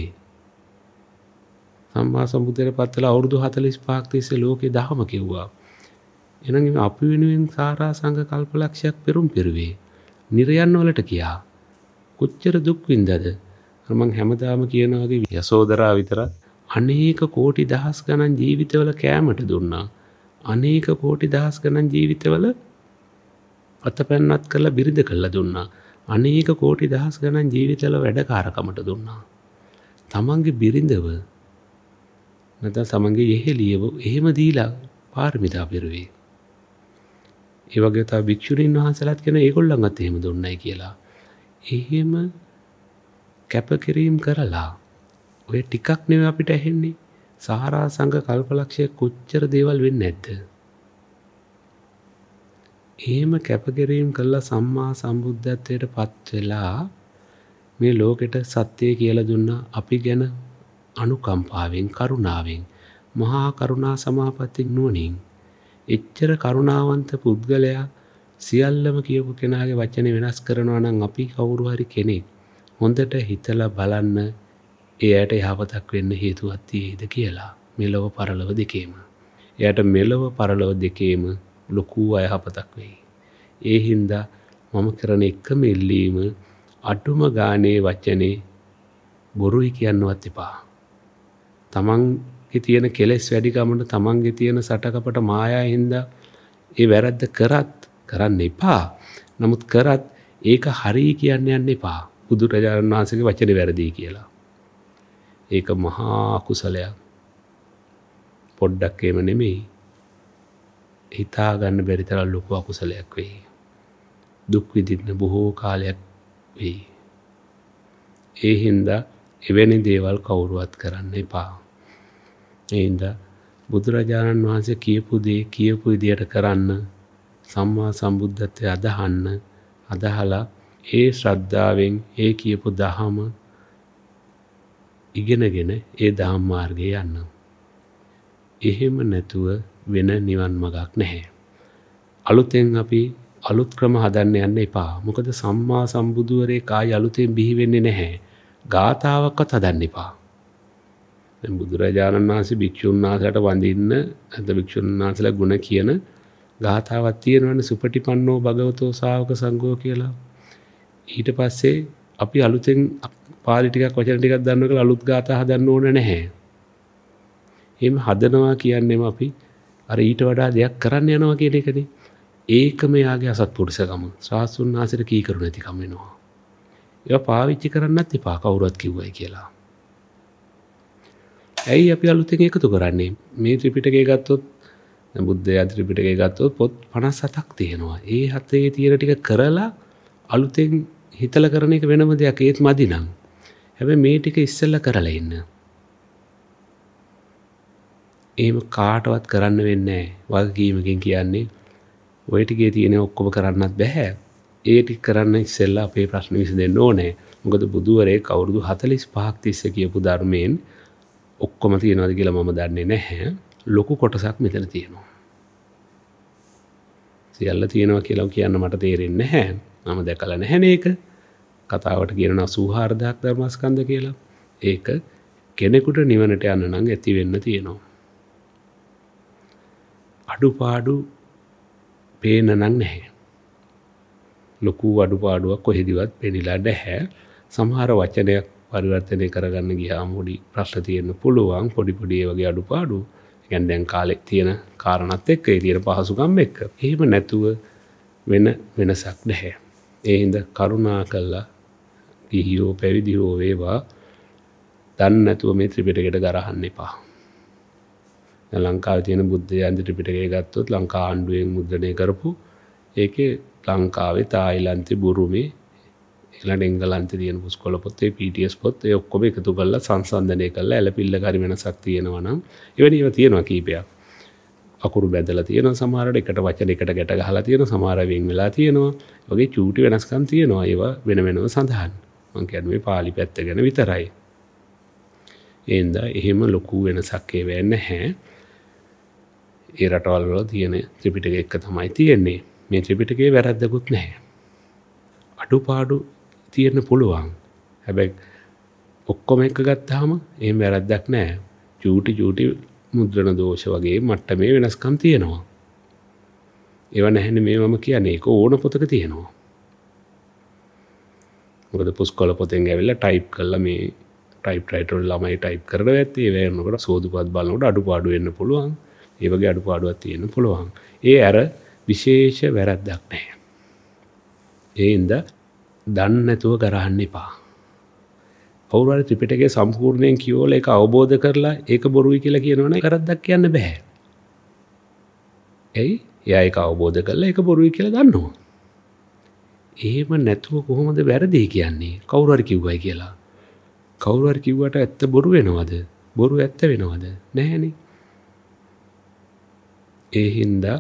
සම්මා සම්බුද්ධත්වයට පත් වෙලා අවුරුදු 45ක් තිස්සේ ලෝකේ දහම කිව්වා. එහෙනම් අපි වෙනුවෙන් සාරා සංඝ කල්පලක්ෂයක් පෙරම් පෙරුවේ. නිර්යන්න වලට කියා. කොච්චර දුක් විඳද? මම හැමදාම කියන වගේ යසෝදරා විතර අනේක කෝටි දහස් ගණන් ජීවිතවල කෑමට දුන්නා. අනේක කෝටි දහස් ගණන් ජීවිතවල අතපැන්නත් කරලා බිරිඳ කරලා දුන්නා. අනේක කෝටි දහස් ගණන් ජීවිතවල වැඩකාරකමට දුන්නා. තමන්ගේ බිරිඳව නැත්නම් තමන්ගේ යෙහෙලියව එහෙම දීලා පාරමිතා පෙරුවේ. ඒ වගේ තව භික්ෂුණීන් වහන්සේලාත් කියන ඒගොල්ලන්වත් එහෙම දුන්නයි කියලා. එහෙම කැපකිරීම කරලා ඔය ටිකක් නෙවෙයි අපිට ඇහෙන්නේ. සාරා සංඝ කල්පලක්ෂය කොච්චර දේවල් වෙන්නේ නැද්ද? එහෙම කැපකිරීම කළා සම්මා සම්බුද්ධත්වයට පත් වෙලා මේ ලෝකෙට සත්‍යය කියලා දුන්නා. අපි ගැන අනුකම්පාවෙන්, කරුණාවෙන්, මහා කරුණා සමාපatti නුවණින් එච්චර කරුණාවන්ත පුද්ගලයා සියල්ලම කියපු කෙනාගේ වචනේ වෙනස් කරනවා නම් අපි කවුරු හරි කෙනෙක් හොඳට හිතලා බලන්න එයාට යහපතක් වෙන්න හේතුවක් තියෙයිද කියලා. මෙලොව පරලොව දෙකේම. එයාට මෙලොව පරලොව දෙකේම ලොකු අයහපතක් වෙයි. ඒ හින්දා මම කරන එකම ඉල්ලීම අඩුම ගානේ වචනේ බොරුයි කියන්නවත් එපා. තමන්ගේ තියෙන කෙලෙස් වැඩිකමට, තමන්ගේ තියෙන සටකපට මායා හින්දා ඒ වැරද්ද කරන්න එපා. නමුත් කරත් ඒක හරි කියන්න යන්න එපා. බුදුරජාණන් වහන්සේගේ වචනේ වැරදි කියලා. ඒක මහා කුසලයක්. පොඩ්ඩක් එහෙම නෙමෙයි. හිතා ගන්න බැරි තරම් ලොකු අකුසලයක් වෙයි. දුක් විඳින්න බොහෝ කාලයක් වෙයි. ඒ හින්දා එවැනි දේවල් කවුරුවත් කරන්න එපා. ඒ හින්දා බුදුරජාණන් වහන්සේ කියපු දේ කියපු විදියට කරන්න, සම්මා සම්බුද්ධත්වයට අදහන්න, අදහලා ඒ ශ්‍රද්ධාවෙන් ඒ කියපු දහම ඉගෙනගෙන ඒ දහම් මාර්ගයේ යන්න. එහෙම නැතුව වෙන නිවන් මඟක් නැහැ. අලුතෙන් අපි අලුත් ක්‍රම හදන්න යන්න එපා. මොකද සම්මා සම්බුදුවරේ කායි අලුතෙන් බිහි වෙන්නේ නැහැ. ගාථාවක්වත් හදන්න එපා. දැන් බුදුරජාණන් වහන්සේ භික්ෂුන් වහන්සේලාට වඳින්න නැත්නම් භික්ෂුන් වහන්සේලා ගුණ කියන ගාථාවක් තියෙනවනේ, සුපටිපන්නෝ භගවතෝ ශාවක සංඝෝ කියලා. ඊට පස්සේ අපි අලුතෙන් පාලි ටිකක් වචන ටිකක් දන්නවා කියලා අලුත් ගාථා හදන්න ඕන නැහැ. එහෙම හදනවා කියන්නේම අපි අර ඊට වඩා දෙයක් කරන්න යනවා කියන එකනේ. ඒකම යාගේ අසත්පුරුෂකම. ශාස්ත්‍රුන් වහන්සේට කීකරු නැතිකම වෙනවා. ඒවා පාවිච්චි කරන්නත් එපා කවුරුත් කිව්වයි කියලා. ඇයි අපි අලුතෙන් එකතු කරන්නේ? මේ ත්‍රිපිටකය ගත්තොත් බුද්ධ ත්‍රිපිටකය ගත්තොත් පොත් 57ක් තියෙනවා. ඒ 7 තියෙන ටික කරලා අලුතෙන් හිතලා කරන එක වෙනම දෙයක්. ඒත් මදි නම්. හැබැයි මේ ටික ඉස්සෙල්ලා කරලා ඉන්න. එහෙම කාටවත් කරන්න වෙන්නේ නැහැ. වගකීමකින් කියන්නේ ඔය ටිකේ තියෙන ඔක්කොම කරන්නත් බෑ. ඒ ටික කරන්න ඉස්සෙල්ලා අපේ ප්‍රශ්න විසඳෙන්න ඕනේ. මොකද බුදුවරයෙක් අවුරුදු 45ක් තිස්සේ කියපු ධර්මයෙන් ඔක්කොම තියෙනවද කියලා මම දන්නේ නැහැ. ලොකු කොටසක් මෙතන තියෙනවා. සියල්ල තියෙනවා කියලා කියන්න මට තේරෙන්නේ නැහැ. මම දැකලා නැහැනේ ඒක. කතාවට කියනවා 84000ක් ධර්මස්කන්ධ කියලා. ඒක කෙනෙකුට නිවනට යන්න නම් ඇති වෙන්න තියෙනවා. අඩුපාඩු පේන නම් නැහැ. ලොකු අඩුපාඩුවක් කොහෙදිවත් පෙනිලා නැහැ. සමහර වචනයක් පරිවර්තනය කරගන්න ගියාම පොඩි ප්‍රශ්න තියෙන්න පුළුවන්. පොඩි ඒ වගේ අඩුපාඩු. ඒ කියන්නේ දැන් කාලේ තියෙන කාරණාත් එක්ක ඒ තියෙන පහසුකම් එක්ක. එහෙම නැතුව වෙනසක් නැහැ. ඒ හින්දා කරුණා කළා ගිහියෝ පැවිදියෝ වේවා දන්නේ නැතුව මේ ත්‍රිපිටකයට ගරහන්න එපා. දැන් ලංකාවේ තියෙන බුද්ධ ත්‍රිපිටකය ගත්තොත් ලංකා ආණ්ඩුවෙන් මුද්‍රණය කරපු ඒකේ ලංකාවේ තායිලන්තේ බුරුමේ ඊළඟ එංගලන්තේ තියෙන පුස්කොළ පොත් ඒ PTS පොත් ඒ ඔක්කොම එකතු කරලා සංසන්දනය කරලා ඇලපිල්ල කරි වෙනසක් තියෙනවා නම් එවැනි ඒවා තියෙනවා කීපයක්. අකුරු බැදලා තියෙනවා සමහරවිට එකට වචන එකට ගැට ගහලා තියෙනවා සමහර වෙන් වෙලා තියෙනවා. ඒ වගේ චූටි වෙනස්කම් තියෙනවා. ඒවා වෙනම සඳහන්. මම කියන්නේ මේ පාලි පැත්ත ගැන විතරයි. එහෙනම් එහෙම ලොකු වෙනසක් ඒවෙ නැහැ. ඒ රටවල් වල තියෙන ත්‍රිපිටකය එක තමයි තියෙන්නේ. මේ ත්‍රිපිටකයේ වැරද්දකුත් නැහැ. අඩුපාඩු තියෙන්න පුළුවන්. හැබැයි ඔක්කොම එක ගත්තාම එහෙම වැරද්දක් නැහැ. චූටි මුද්‍රණ දෝෂ වගේ මට්ටමේ වෙනස්කම් තියෙනවා. ඒව නැහැනේ මේවම කියන්නේ. ඒක ඕන පොතක තියෙනවා. මොකද පුස්කොළ පොතෙන් ඇවිල්ලා ටයිප් කරලා මේ ටයිප් රයිටර් වල ළමයි ටයිප් කරලා ඇත්තේ ඒ වෙනකොට සෝදුපත් බලනකොට අඩුපාඩු වෙන්න පුළුවන්. ඒ වගේ අඩුපාඩුවක් තියෙන්න පුළුවන්. ඒ අර විශේෂ වැරද්දක් නැහැ. ඒ හින්දා දන්නේ නැතුව ගරහන්න එපා. කවුරු හරි ත්‍රිපිටකය සම්පූර්ණයෙන් කියවලා ඒක අවබෝධ කරලා ඒක බොරුයි කියලා කියනවනේ වැරද්දක් කියන්න බෑ. එයි එයා ඒක අවබෝධ කරලා ඒක බොරුයි කියලා දන්නවා. එහෙම නැතුව කොහොමද වැරදි කියන්නේ? කවුරු හරි කිව්වයි කියලා. කවුරු හරි කිව්වට ඇත්ත බොරු වෙනවද? බොරු ඇත්ත වෙනවද? නැහැනේ. ඒ හින්දා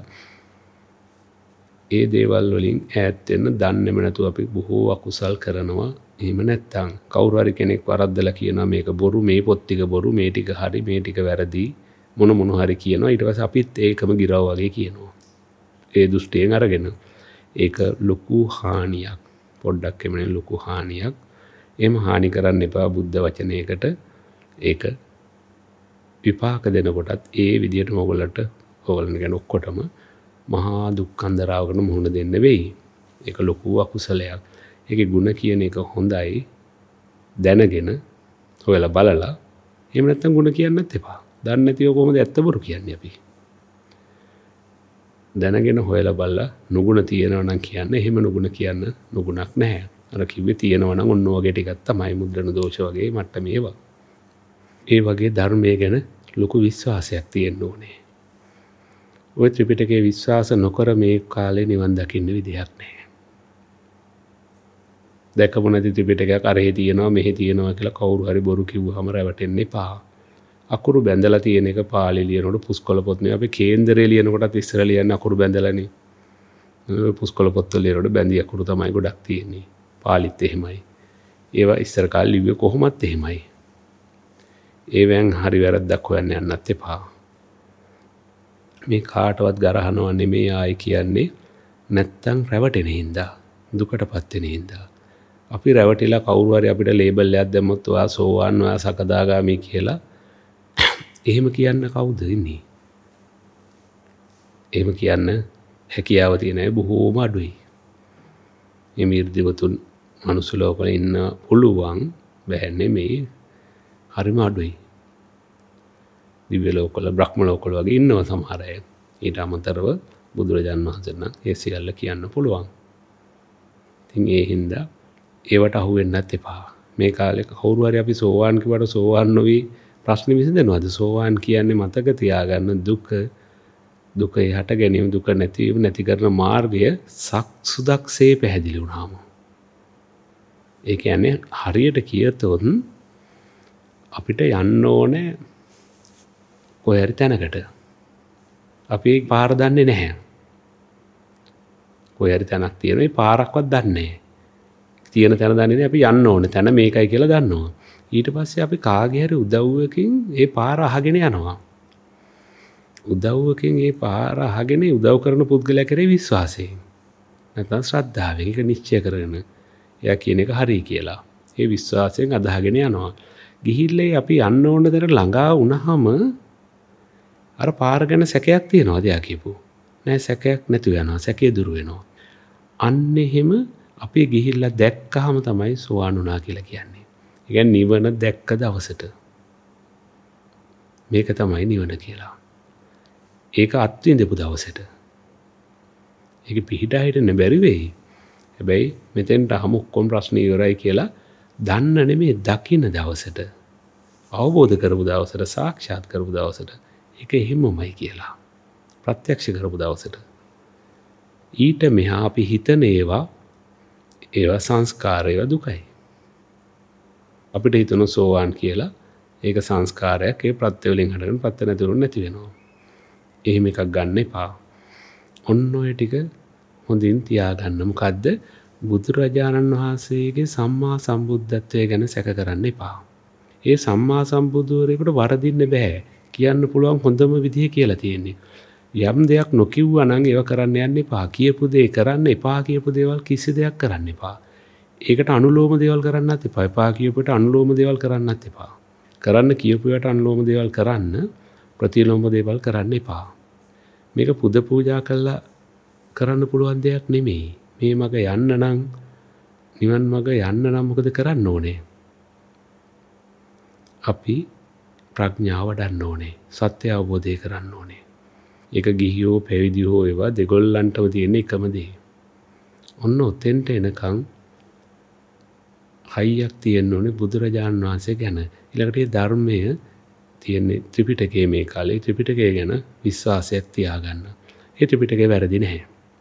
ඒ දේවල් වලින් ඈත් වෙන්න දන්නේම නැතුව අපි බොහෝ අකුසල් කරනවා. එහෙම නැත්තම් කවුරු හරි කෙනෙක් වරද්දලා කියනවා මේක බොරු, මේ පොත් ටික බොරු, මේ ටික හරි, මේ ටික වැරදි මොන හරි කියනවා. ඊට පස්සේ අපිත් ඒකම ගිරව වගේ කියනවා. ඒ දෘෂ්ටියෙන් අරගෙන ඒක ලොකු හානියක්. පොඩ්ඩක් එමනේ ලොකු හානියක්. එහෙම හානි කරන්න එපා බුද්ධ වචනයකට. ඒක විපාක දෙනකොටත් ඒ විදියට ඔයගොල්ලන් ගැන ඔක්කොටම මහා දුක්ඛන්දරාවකට මුහුණ දෙන්න වෙයි. ඒක ලොකු අකුසලයක්. ඒකේ ಗುಣ කියන එක හොඳයි දැනගෙන හොයලා බලලා. එහෙම නැත්නම් ಗುಣ කියන්නත් එපා. දන්නේ නැතිව කොහොමද ඇත්ත බොරු කියන්නේ අපි? දැනගෙන හොයලා බලලා නුගුණ තියෙනවා නම් කියන්නේ එහෙම නුගුණ කියන්න නුගුණක් නැහැ. අර කිව්වේ තියෙනවා නම් ඔන්න ඔයගේ ටිකක් තමයි මුද්‍රණ දෝෂ වගේ මට්ටමේ ඒවා. ඒ වගේ ධර්මයේ ගැන ලොකු විශ්වාසයක් තියෙන්න ඕනේ. ඔය ත්‍රිපිටකයේ විශ්වාස නොකර මේ කාලේ නිවන් දකින්න විදිහක් නැහැ. දැකපො නැති ත්‍රිපිටකයක් අරහේ තියෙනවා මෙහි තියෙනවා කියලා කවුරු හරි බොරු කිව්වහම රැවටෙන්න එපා. අකුරු බැඳලා තියෙන එක පාළි ලියනකොට පුස්කොළ පොත් නේ අපි කේන්දරේ ලියනකොටත් ඉස්සර ලියන්නේ අකුරු බැඳලානේ. පුස්කොළ පොත් වල ලියනකොට බැඳි අකුරු තමයි ගොඩක් තියෙන්නේ. පාළිත් එහෙමයි. ඒවා ඉස්සර කාලේ ලිව්වේ කොහොමත් එහෙමයි. ඒවෙන් හරි වැරද්දක් හොයන්න යන්නත් එපා. මේ කාටවත් ගරහනවා නෙමෙයි ආයි කියන්නේ. නැත්තම් රැවටෙන හින්දා දුකටපත් වෙන හින්දා. අපි රැවටිලා කවුරු හරි අපිට ලේබල් එකක් දැම්මොත් ඔයා සෝවාන් ඔයා සකදාගාමි කියලා එහෙම කියන්න කවුද ඉන්නේ? එහෙම කියන්න හැකියාව තියෙන අය බොහෝම අඩුයි. මේ මිර්ධිවතුන් මනුස්ස ලෝකවල ඉන්න පුළුවන් බෑ නෙමෙයි. හරිම අඩුයි. දිව්‍ය ලෝකවල බ්‍රහ්ම ලෝකවල වගේ ඉන්නවා සමහර අය. ඊට අමතරව බුදුරජාණන් වහන්සේ නම් ඒ සියල්ල කියන්න පුළුවන්. ඉතින් ඒ හින්දා ඒවට අහු වෙන්නත් එපා. මේ කාලේ කවුරු හරි අපි සෝවාන් කිව්වට සෝවාන් නොවි ප්‍රශ්න විසඳනවාද? සෝවාන් කියන්නේ මතක තියාගන්න දුක යහට ගැනීම, දුක නැතිවීම නැති කරන මාර්ගය සක්සුදක්සේ පැහැදිලි වුණාම. ඒ කියන්නේ හරියට කියතොත් අපිට යන්න ඕනේ කොහේ හරි තැනකට. අපි පාර දන්නේ නැහැ. කොහේ හරි තැනක් තියෙනවා, ඒ පාරක්වත් දන්නේ නැහැ. තියෙන තැන දන්නේ නැහැ. අපි යන්න ඕනේ තැන මේකයි කියලා දන්නවා. ඊට පස්සේ අපි කාගේ හරි උදව්වකින් ඒ පාර අහගෙන යනවා. උදව්වකින් ඒ පාර අහගෙන උදව් කරන පුද්ගලයා කෙරේ විශ්වාසයෙන් නැත්නම් ශ්‍රද්ධාවෙන් ඒක නිශ්චය කරගෙන එයා කියන එක හරි කියලා ඒ විශ්වාසයෙන් අදහගෙන යනවා. ගිහිල්ලා අපි යන්න ඕන දර ළඟා වුණාම අර පාර ගැන සැකයක් තියනවාද එයා කියපු? නෑ, සැකයක් නැතුව යනවා. සැකේ දුර වෙනවා. අන්න එහෙම අපි ගිහිල්ලා දැක්කහම තමයි සෝවාන් වුණා කියලා කියන්නේ. ඒ කියන්නේ නිවන දැක්ක දවසට මේක තමයි නිවන කියලා. ඒක අත්විඳපු දවසට. ඒක පිහිටා හිටින්න බැරි වෙයි. හැබැයි මෙතෙන්ට අහමු ඔක්කොම ප්‍රශ්න ඉවරයි කියලා දන්න නෙමෙයි දකින්න දවසට, අවබෝධ කරපු දවසට, සාක්ෂාත් කරපු දවසට ඒක එහෙමමයි කියලා ප්‍රත්‍යක්ෂ කරපු දවසට ඊට මෙහා අපි හිතන ඒවා සංස්කාරය දුකයි. අපිට හිතන සෝවාන් කියලා ඒක සංස්කාරයක්, ඒ ප්‍රත්‍ය වලින් හටගෙන ප්‍රත්‍ය නැතුණු නැති වෙනවා. එහෙම එකක් ගන්න එපා. ඔන්න ඔය ටික හොඳින් තියාගන්න. මොකද්ද? බුදුරජාණන් වහන්සේගේ සම්මා සම්බුද්ධත්වය ගැන සැක කරන්න එපා. ඒ සම්මා සම්බුදුවරයෙකුට වරදින්න බෑ. කියන්න පුළුවන් හොඳම විදිහ කියලා තියෙන්නේ. යම් දෙයක් නොකිව්වා නම් ඒව කරන්න යන්න එපා. කියපු දේ කරන්න එපා. කියපු දේවල් කිසි දෙයක් කරන්න එපා. ඒකට අනුලෝම දේවල් කරන්නත් එපා. එපා කියපුවට අනුලෝම දේවල් කරන්නත් එපා. කරන්න කියපුවට අනුලෝම දේවල් කරන්න, ප්‍රතිලෝම දේවල් කරන්න එපා. මේක පුද පූජා කළා කරන්න පුළුවන් දෙයක් නෙමෙයි. මේ මග යන්න නම්, නිවන් මග යන්න නම් මොකද කරන්න ඕනේ? අපි ප්‍රඥාව වඩන්න ඕනේ. සත්‍ය අවබෝධය කරන්න ඕනේ. ඒක ගිහියෝ පැවිදියෝ ඒවා දෙගොල්ලන්ටම තියෙන එකම දේ. ඔන්න ඔතෙන්ට එනකන් හයියක් තියෙන්න ඕනේ බුදුරජාණන් වහන්සේ ගැන. ඊළඟට මේ ධර්මය තියෙන ත්‍රිපිටකයේ මේ කාලේ ත්‍රිපිටකය ගැන විශ්වාසයක් තියාගන්න. ඒ ත්‍රිපිටකේ වැරදි නැහැ.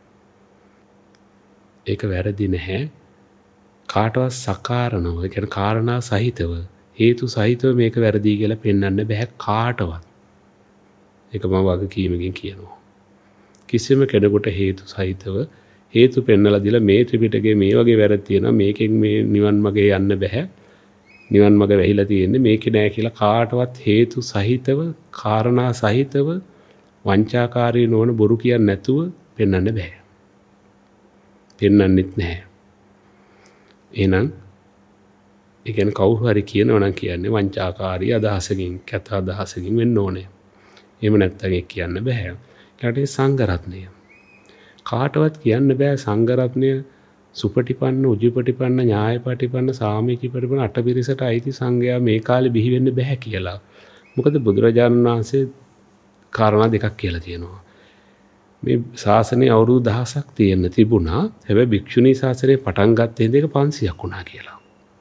ඒක වැරදි නැහැ. කාටවත් සකාරණව, ඒ කියන්නේ කාරණා සහිතව, හේතු සහිතව මේක වැරදි කියලා පෙන්වන්න බෑ කාටවත්. ඒක මම වගකීමකින් කියනවා. කිසිම කෙනෙකුට හේතු සහිතව හේතු පෙන්වලා දීලා මේ ත්‍රිපිටකයේ මේ වගේ වැරදි තියෙනවා, මේකෙන් මේ නිවන් මාගේ යන්න බෑ, නිවන් මාග වැහිලා තියෙන්නේ මේකේ නෑ කියලා කාටවත් හේතු සහිතව, කාරණා සහිතව, වංචාකාරී නොවන බොරු කියන්නේ නැතුව පෙන්වන්න බෑ. පෙන්වන්නෙත් නැහැ. එහෙනම් ඒ කියන්නේ කවුරු හරි කියනවා නම් කියන්නේ වංචාකාරී අදහසකින්, කැත අදහසකින් වෙන්න ඕනේ. එහෙම නැත්නම් ඒක කියන්න බෑ. ඊළඟට සංඝ රත්නය. කාටවත් කියන්න බෑ සංඝ රත්නය සුපටිපන්න, උජුපටිපන්න, ඥායපටිපන්න, සාමීචිපටිපන්න අටපිරිසට අයිති සංඝයා මේ කාලේ බිහි වෙන්න බෑ කියලා. මොකද බුදුරජාණන් වහන්සේ කාරණා දෙකක් කියලා තියෙනවා. මේ ශාසනය අවුරුදු 1000ක් තියෙන්න තිබුණා. හැබැයි භික්ෂුණී ශාසනය පටන් ගත්තේ ඉඳන් 500ක් වුණා කියලා.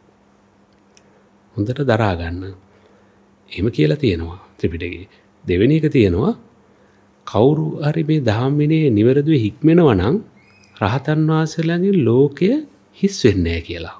හොඳට දරා ගන්න. එහෙම කියලා තියෙනවා ත්‍රිපිටකයේ. දෙවෙනි එක තියෙනවා කවුරු හරි මේ දහම් විනයේ නිවැරදිව හික්මෙනවා නම් රහතන් වහන්සේලාගේ ලෝකය හිස් වෙන්නේ නැහැ කියලා.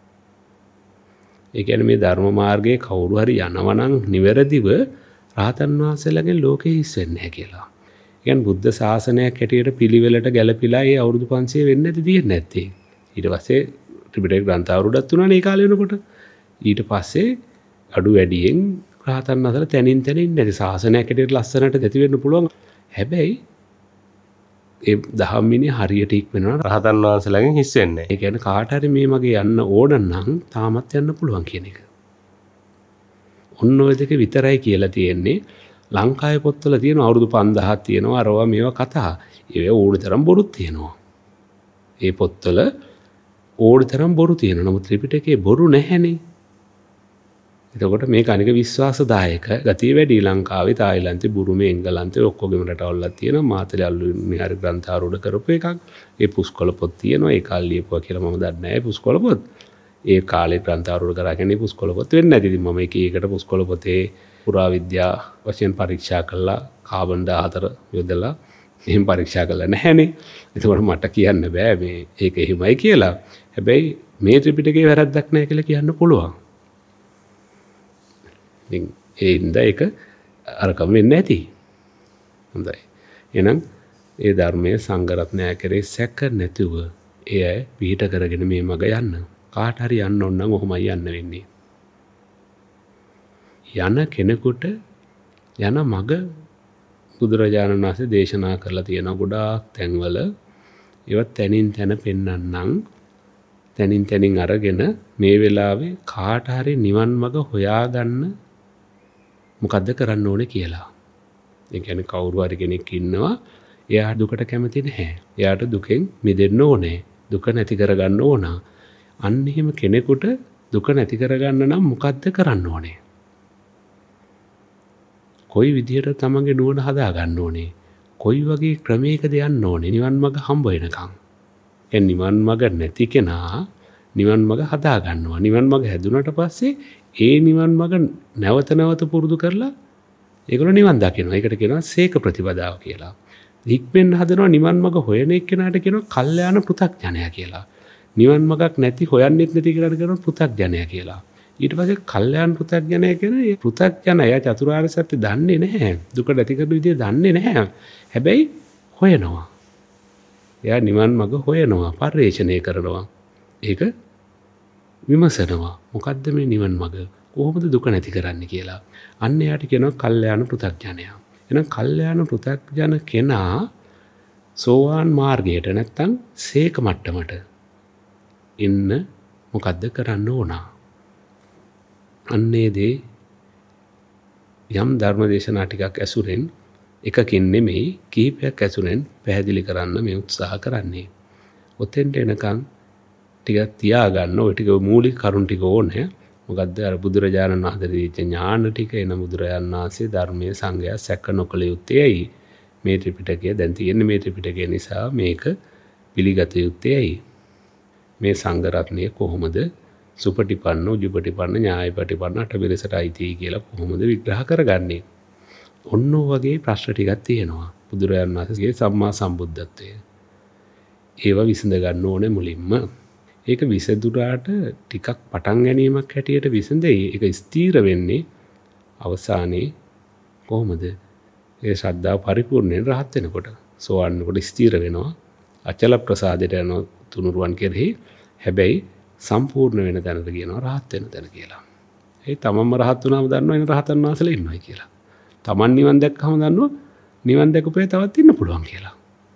ඒ කියන්නේ මේ ධර්ම මාර්ගයේ කවුරු හරි යනවා නම් නිවැරදිව රහතන් වහන්සේලාගේ ලෝකය හිස් වෙන්නේ නැහැ කියලා. ඒ කියන්නේ බුද්ධ ශාසනයක් හැටියට පිළිවෙලට ගැලපිලා ඒ අවුරුදු 500 වෙන්නේ නැති තියෙන්නේ නැත්තේ. ඊට පස්සේ ත්‍රිපිටක ග්‍රන්ථ අවුරුද්දක් තුනනේ ඒ කාලේ වෙනකොට. ඊට පස්සේ අඩු වැඩියෙන් රහතන් වහන්සේලා තැනින් තැන ඉන්නේ නැති ශාසනයක් හැටියට ලස්සනට ඇති වෙන්න පුළුවන්. හැබැයි ඒ දහම් විනය හරියට ඉක්මනවා රහතන් වහන්සේලාගෙන් හිස් වෙන්නේ. ඒ කියන්නේ කාට හරි මේ මගේ යන්න ඕන නම් තාමත් යන්න පුළුවන් කියන එක. ඔන්න ඔය දෙක විතරයි කියලා තියෙන්නේ. ලංකාවේ පොත්වල තියෙන අවුරුදු 5000ක් තියෙනවා අරවා මේවා කතා. ඒවා ඕනතරම් බොරුත් තියෙනවා. ඒ පොත්වල ඕනතරම් බොරු තියෙනවා. නමුත් ත්‍රිපිටකේ බොරු නැහැනේ. එතකොට මේ අනික විශ්වාසදායක ගතිය වැඩි ලංකාවේ තායිලන්තේ බුරුමේ එංගලන්තේ ඔක්කොගෙම රටවල්ලා තියෙනවා මාතලේ අලුයන්නේ හරි ග්‍රන්ථාරූඪ කරපු එකක් ඒ පුස්කොළ පොත් තියෙනවා ඒ කාලේ ලියපුවා කියලා මම දන්නේ නැහැ පුස්කොළ පොත් ඒ කාලේ ග්‍රන්ථාරූඪ කරගෙන පුස්කොළ පොත් වෙන්නේ නැති ඉතින් මම එක එකට පුස්කොළ පොතේ පුරාවිද්‍යා වශයෙන් පරීක්ෂා කළා කාබන් 14 යොදලා එහෙම පරීක්ෂා කළා නැහැනේ එතකොට මට කියන්න බෑ මේ ඒක එහෙමයි කියලා හැබැයි මේ ත්‍රිපිටකේ වැරද්දක් නැහැ කියලා කියන්න පුළුවන් ඉතින් ඒ හින්දා ඒක අරකම වෙන්නේ නැති. හොඳයි. එහෙනම් ඒ ධර්මයේ සංඝ රත්නය කෙරේ සැක නැතුව එය පිහිට කරගෙන මේ මග යන්න. කාට හරි යන්න ඕන නම් ඔහොමයි යන්න වෙන්නේ. යන කෙනෙකුට යන මග බුදුරජාණන් වහන්සේ දේශනා කරලා තියෙන ගොඩාක් තැන්වල ඒවත් තැනින් තැන පෙන්වන්නම් තැනින් තැනින් අරගෙන මේ වෙලාවේ කාට හරි නිවන් මඟ හොයාගන්න මොකද්ද කරන්න ඕනේ කියලා. ඒ කියන්නේ කවුරු හරි කෙනෙක් ඉන්නවා එයා දුකට කැමති නැහැ. එයාට දුකෙන් මිදෙන්න ඕනේ. දුක නැති කරගන්න ඕන. අන්න එහෙම කෙනෙකුට දුක නැති කරගන්න නම් මොකද්ද කරන්න ඕනේ? කොයි විදියට තමන්ගේ නුවණ හදා ගන්න ඕනේ? කොයි වගේ ක්‍රමයකද යන්න ඕනේ නිවන් මඟ හම්බ වෙනකන්? ඒ නිවන් මඟ නැති කෙනා නිවන් මඟ හදා ගන්නවා. නිවන් මඟ හැදුනට පස්සේ ඒ නිවන් මඟ නැවත නැවත පුරුදු කරලා ඒගොල්ලෝ නිවන් දකිනවා. ඒකට කියනවා සීක ප්‍රතිපදාව කියලා. හික්මෙන් හදනවා නිවන් මඟ හොයන එක්කෙනාට කියනවා කල්යාණ පෘථග්ජනයා කියලා. නිවන් මඟක් නැති හොයන්නෙත් නැති කෙනාට කියනවා පෘථග්ජනයා කියලා. ඊට පස්සේ කල්යාණ පෘථග්ජනයා කියන ඒ පෘථග්ජනයා චතුරාර්ය සත්‍ය දන්නේ නැහැ. දුක නැති කරන විදිය දන්නේ නැහැ. හැබැයි හොයනවා. එයා නිවන් මඟ හොයනවා, පරිශ්‍රණය කරනවා. ඒක විමසනවා. මොකද්ද මේ නිවන් මඟ? කොහොමද දුක නැති කරන්නේ කියලා. අන්න එයාට කියනවා කල්යාණ පෘථග්ජනයා. එහෙනම් කල්යාණ පෘථග්ජන කෙනා සෝවාන් මාර්ගයට නැත්තම් සීක මට්ටමට ඉන්න මොකද්ද කරන්න ඕන? අන්නේ දේ යම් ධර්මදේශනා ටිකක් ඇසුරෙන් එකකින් නෙමෙයි කීපයක් ඇසුරෙන් පැහැදිලි කරන්න මේ උත්සාහ කරන්නේ. ඔතෙන්ට එනකන් ටිකක් තියාගන්න ඔය ටික මූලික කරුණු ටික ඕනේ. මොකද්ද අර බුදුරජාණන් වහන්සේ දීච්ච ඥාන ටික එන බුදුරජාණන් වහන්සේ ධර්මයේ සංගය සැක නොකළ යුත්තේයි. මේ ත්‍රිපිටකය දැන් තියෙන්නේ මේ ත්‍රිපිටකය නිසා මේක පිළිගත යුත්තේයි. මේ සංඝ රත්නය කොහොමද සුපටිපන්න, උජුපටිපන්න, ඥායපටිපන්න අටවිරසට අයිති කියලා කොහොමද විග්‍රහ කරගන්නේ? ඔන්න වගේ ප්‍රශ්න ටිකක් තියෙනවා. බුදුරජාණන් වහන්සේගේ සම්මා සම්බුද්ධත්වය. ඒවා විසඳ ගන්න ඕනේ මුලින්ම. ඒක විසඳුරාට ටිකක් පටන් ගැනීමක් හැටියට විසඳෙයි. ඒක ස්ථීර වෙන්නේ අවසානයේ කොහොමද? ඒ ශ්‍රද්ධාව පරිපූර්ණයෙන් රහත් වෙනකොට. සෝවන් වෙනකොට ස්ථීර වෙනවා. අචල ප්‍රසාදයට යන තුනුරුවන් කෙරෙහි. හැබැයි සම්පූර්ණ වෙන තැනට කියනවා රහත් වෙන තැන කියලා. ඒ තමන්ම රහත් වුණාම දන්නවා එන රහතන් වහන්සේලා ඉන්නයි කියලා. තමන් නිවන් දැක්කම දන්නවා නිවන් දැකපේ තවත් ඉන්න පුළුවන් කියලා.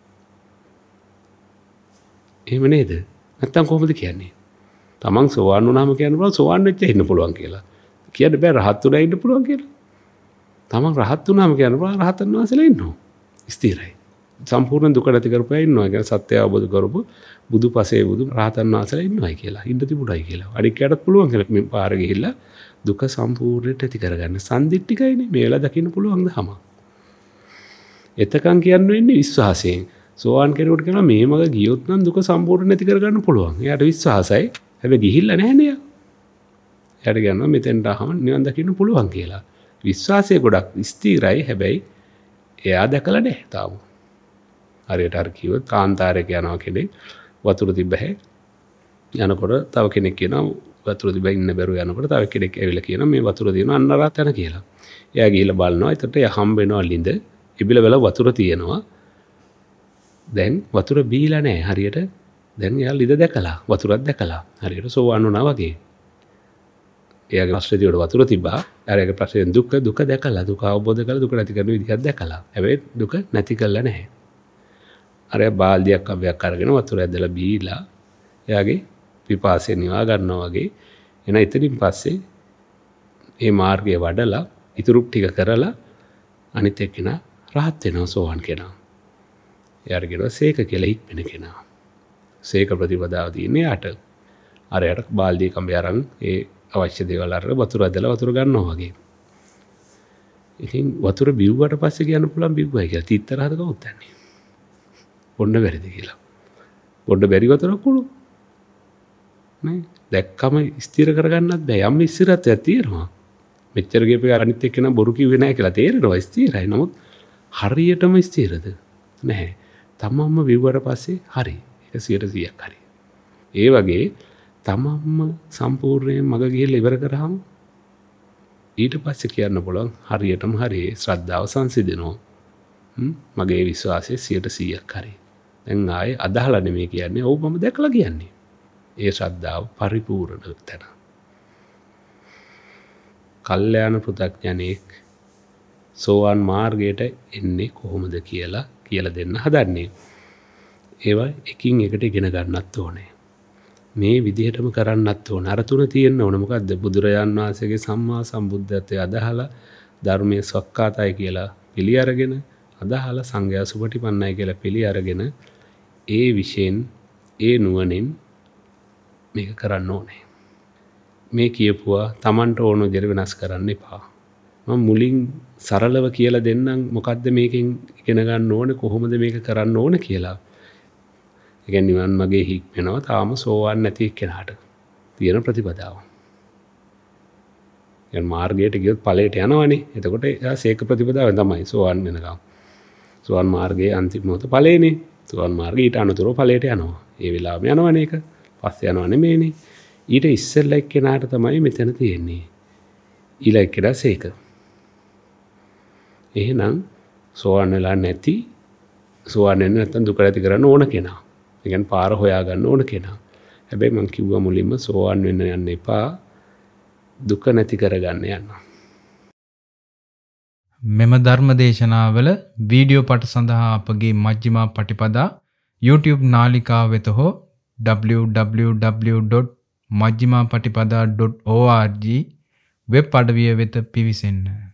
එහෙම නේද? නැත්තම් කොහොමද කියන්නේ? තමන් සෝවාන් වුණාම කියන්න පුළුවන් සෝවාන් වෙච්ච ඉන්න පුළුවන් කියලා. කියන්න බෑ රහත් වුණා ඉන්න පුළුවන් කියලා. තමන් රහත් වුණාම කියන්න පුළුවන් රහතන් වහන්සේලා ඉන්නවා. ස්ථිරයි. සම්පූර්ණ දුක නැති කරපුවා ඉන්නවා. කියන සත්‍ය අවබෝධ කරපු බුදු පසේ බුදු රහතන් වහන්සේලා ඉන්නවයි කියලා. ඉන්න තිබුණයි කියලා. අනිකයටත් පුළුවන් කියලා මේ පාර ගිහිල්ලා දුක සම්පූර්ණයට ඇති කරගන්න. සම්දිට්ඨිකයිනේ මේ වෙලාව දකින්න පුළුවන් දහම. එතකන් කියන්න වෙන්නේ විශ්වාසයෙන්. සෝවාන් කෙනෙකුට කියනවා මේ මග ගියොත් නම් දුක සම්පූර්ණ නැති කරගන්න පුළුවන්. එයාට විශ්වාසයි. හැබැයි ගිහිල්ලා නැහැ නේ. එයාට කියනවා මෙතෙන්ට ආවම නිවන් දකින්න පුළුවන් කියලා. විශ්වාසය ගොඩක් ස්ථිරයි. හැබැයි එයා දැකලා නැහැ තාම. හරියට අර කිව්වොත් කාන්තාරයක යනවා කෙනෙක් වතුර තිබ්බැහැ යනකොට තව කෙනෙක් කියනවා වතුර තිබ්බ ඉන්න බැරුව යනකොට තව කෙනෙක් ඇවිල්ලා කියනවා මේ වතුර තියෙනවා අන්න රහත් යන කියලා. එයා ගිහිල්ලා බලනවා. එතකොට හම්බ වෙනවා ළිඳ. ඉබිල වෙලා වතුර තියෙනවා. දැන් වතුර බීලා නැහැ හරියට. දැන් එයා ළිඳ දැකලා වතුරක් දැකලා හරියට සෝවාන් වුණා වගේ. එයාගේ ප්‍රශ්නේ වතුර තිබ්බා. එයාගේ ප්‍රශ්නේ දුක දැකලා දුක අවබෝධ කරලා දුක නැති කරන විදිහක් දැකලා. හැබැයි දුක නැති කළා නැහැ. අර බාල්දියක් අවයක් අරගෙන වතුර ඇදලා බීලා එයාගේ පිපාසය නිවා ගන්නවා වගේ එන ඉතින් පස්සේ මේ මාර්ගය වඩලා ඉතුරු ටික කරලා අනිත් එක්කෙනා රහත් වෙනවා සෝවන් කෙනා. එයාට කියනවා සීක කියලා හික්මෙන කෙනා. සීක ප්‍රතිපදාව තියෙන්නේ යට. අර යට බාල්දිය කම්බේ අරන් ඒ අවශ්‍ය දේවල් අරගෙන වතුර ඇදලා වතුර ගන්නවා වගේ. ඉතින් වතුර බිව්වට පස්සේ කියන්න පුළුවන් බිව්වයි කියලා. තීත්තරහද කවුද දන්නේ? බොන්න බැරිද කියලා. බොන්න බැරි වතුරක් කුළු. නේ? දැක්කම ස්ථිර කරගන්නත් බෑ. යම් ස්ථිරත්වයක් තියෙනවා. මෙච්චර ගිහපේ අනිත් එක්කෙනා බොරු කිව්වේ නැහැ කියලා තේරෙනවා ස්ථිරයි. නමුත් හරියටම ස්ථිරද? නැහැ. තමන්ම බිව්වට පස්සේ හරි. ඒක 100%ක් හරි. ඒ වගේ තමන්ම සම්පූර්ණයෙන් මග ගිහිල්ලා ඉවර කරාම ඊට පස්සේ කියන්න පුළුවන් හරියටම හරි ශ්‍රද්ධාව සංසිඳෙනවා. මගේ විශ්වාසය 100%ක් හරි. දැන් ආයේ අදහලා නෙමෙයි කියන්නේ. ඔව් මම දැකලා කියන්නේ. ඒ ශ්‍රද්ධාව පරිපූර්ණ තැන. කල්යාණ පෘථග්ජනෙක් සෝවාන් මාර්ගයට එන්නේ කොහොමද කියලා දෙන්න හදන්නේ. ඒවා එකින් එකට ඉගෙන ගන්නත් ඕනේ. මේ විදිහටම කරන්නත් ඕන. අර තුන තියෙන්න ඕන. මොකද්ද? බුදුරජාන් වහන්සේගේ සම්මා සම්බුද්ධත්වයේ අදහලා ධර්මයේ සක්කාතයි කියලා පිළි අරගෙන අදහලා සංඝයා සුපටිපන්නයි කියලා පිළි අරගෙන ඒ විශේෂයෙන් ඒ නුවණින් මේක කරන්න ඕනේ. මේ කියපුවා Tamanට ඕන විදිහට වෙනස් කරන්න එපා. මම මුලින් සරලව කියලා දෙන්නම් මොකද්ද මේකෙන් ඉගෙන ගන්න ඕනේ කොහොමද මේක කරන්න ඕනේ කියලා. ඒ කියන්නේ නිවන් මගේ හික්මනවා තාම සෝවන් නැති කෙනාට තියෙන ප්‍රතිපදාව. යන් මාර්ගයට ගියොත් ඵලයට යනවනේ. එතකොට එයා සීක ප්‍රතිපදාවෙන් තමයි සෝවන් වෙනකම්. සෝවන් මාර්ගයේ අන්තිම මොහොත ඵලෙනේ. සෝවන් මාර්ගයේ ඊට අනුතරව ඵලයට යනවා. ඒ වෙලාවෙම යනවනේ ඒක. පස්සේ යනව නෙමෙයිනේ. ඊට ඉස්සෙල්ලා එක්කෙනාට තමයි මෙතන තියෙන්නේ. ඊළඟ එක්කෙනා සීක. එහෙනම් සෝවන් වෙලා නැති සෝවන් වෙන්න නැත්නම් දුක ඇති කරන්න ඕන කෙනා. ඒ කියන්නේ පාර හොයා ගන්න ඕන කෙනා. හැබැයි මම කිව්වා මුලින්ම සෝවන් වෙන්න යන්න එපා. දුක නැති කරගන්න යන්න. මෙම ධර්ම දේශනාවල වීඩියෝ පට සඳහා අපගේ මජ්ක්‍ධිමා පටිපදා YouTube නාලිකාව වෙත හෝ www.majjhimapaටිපදා.org වෙබ් අඩවිය වෙත පිවිසෙන්න.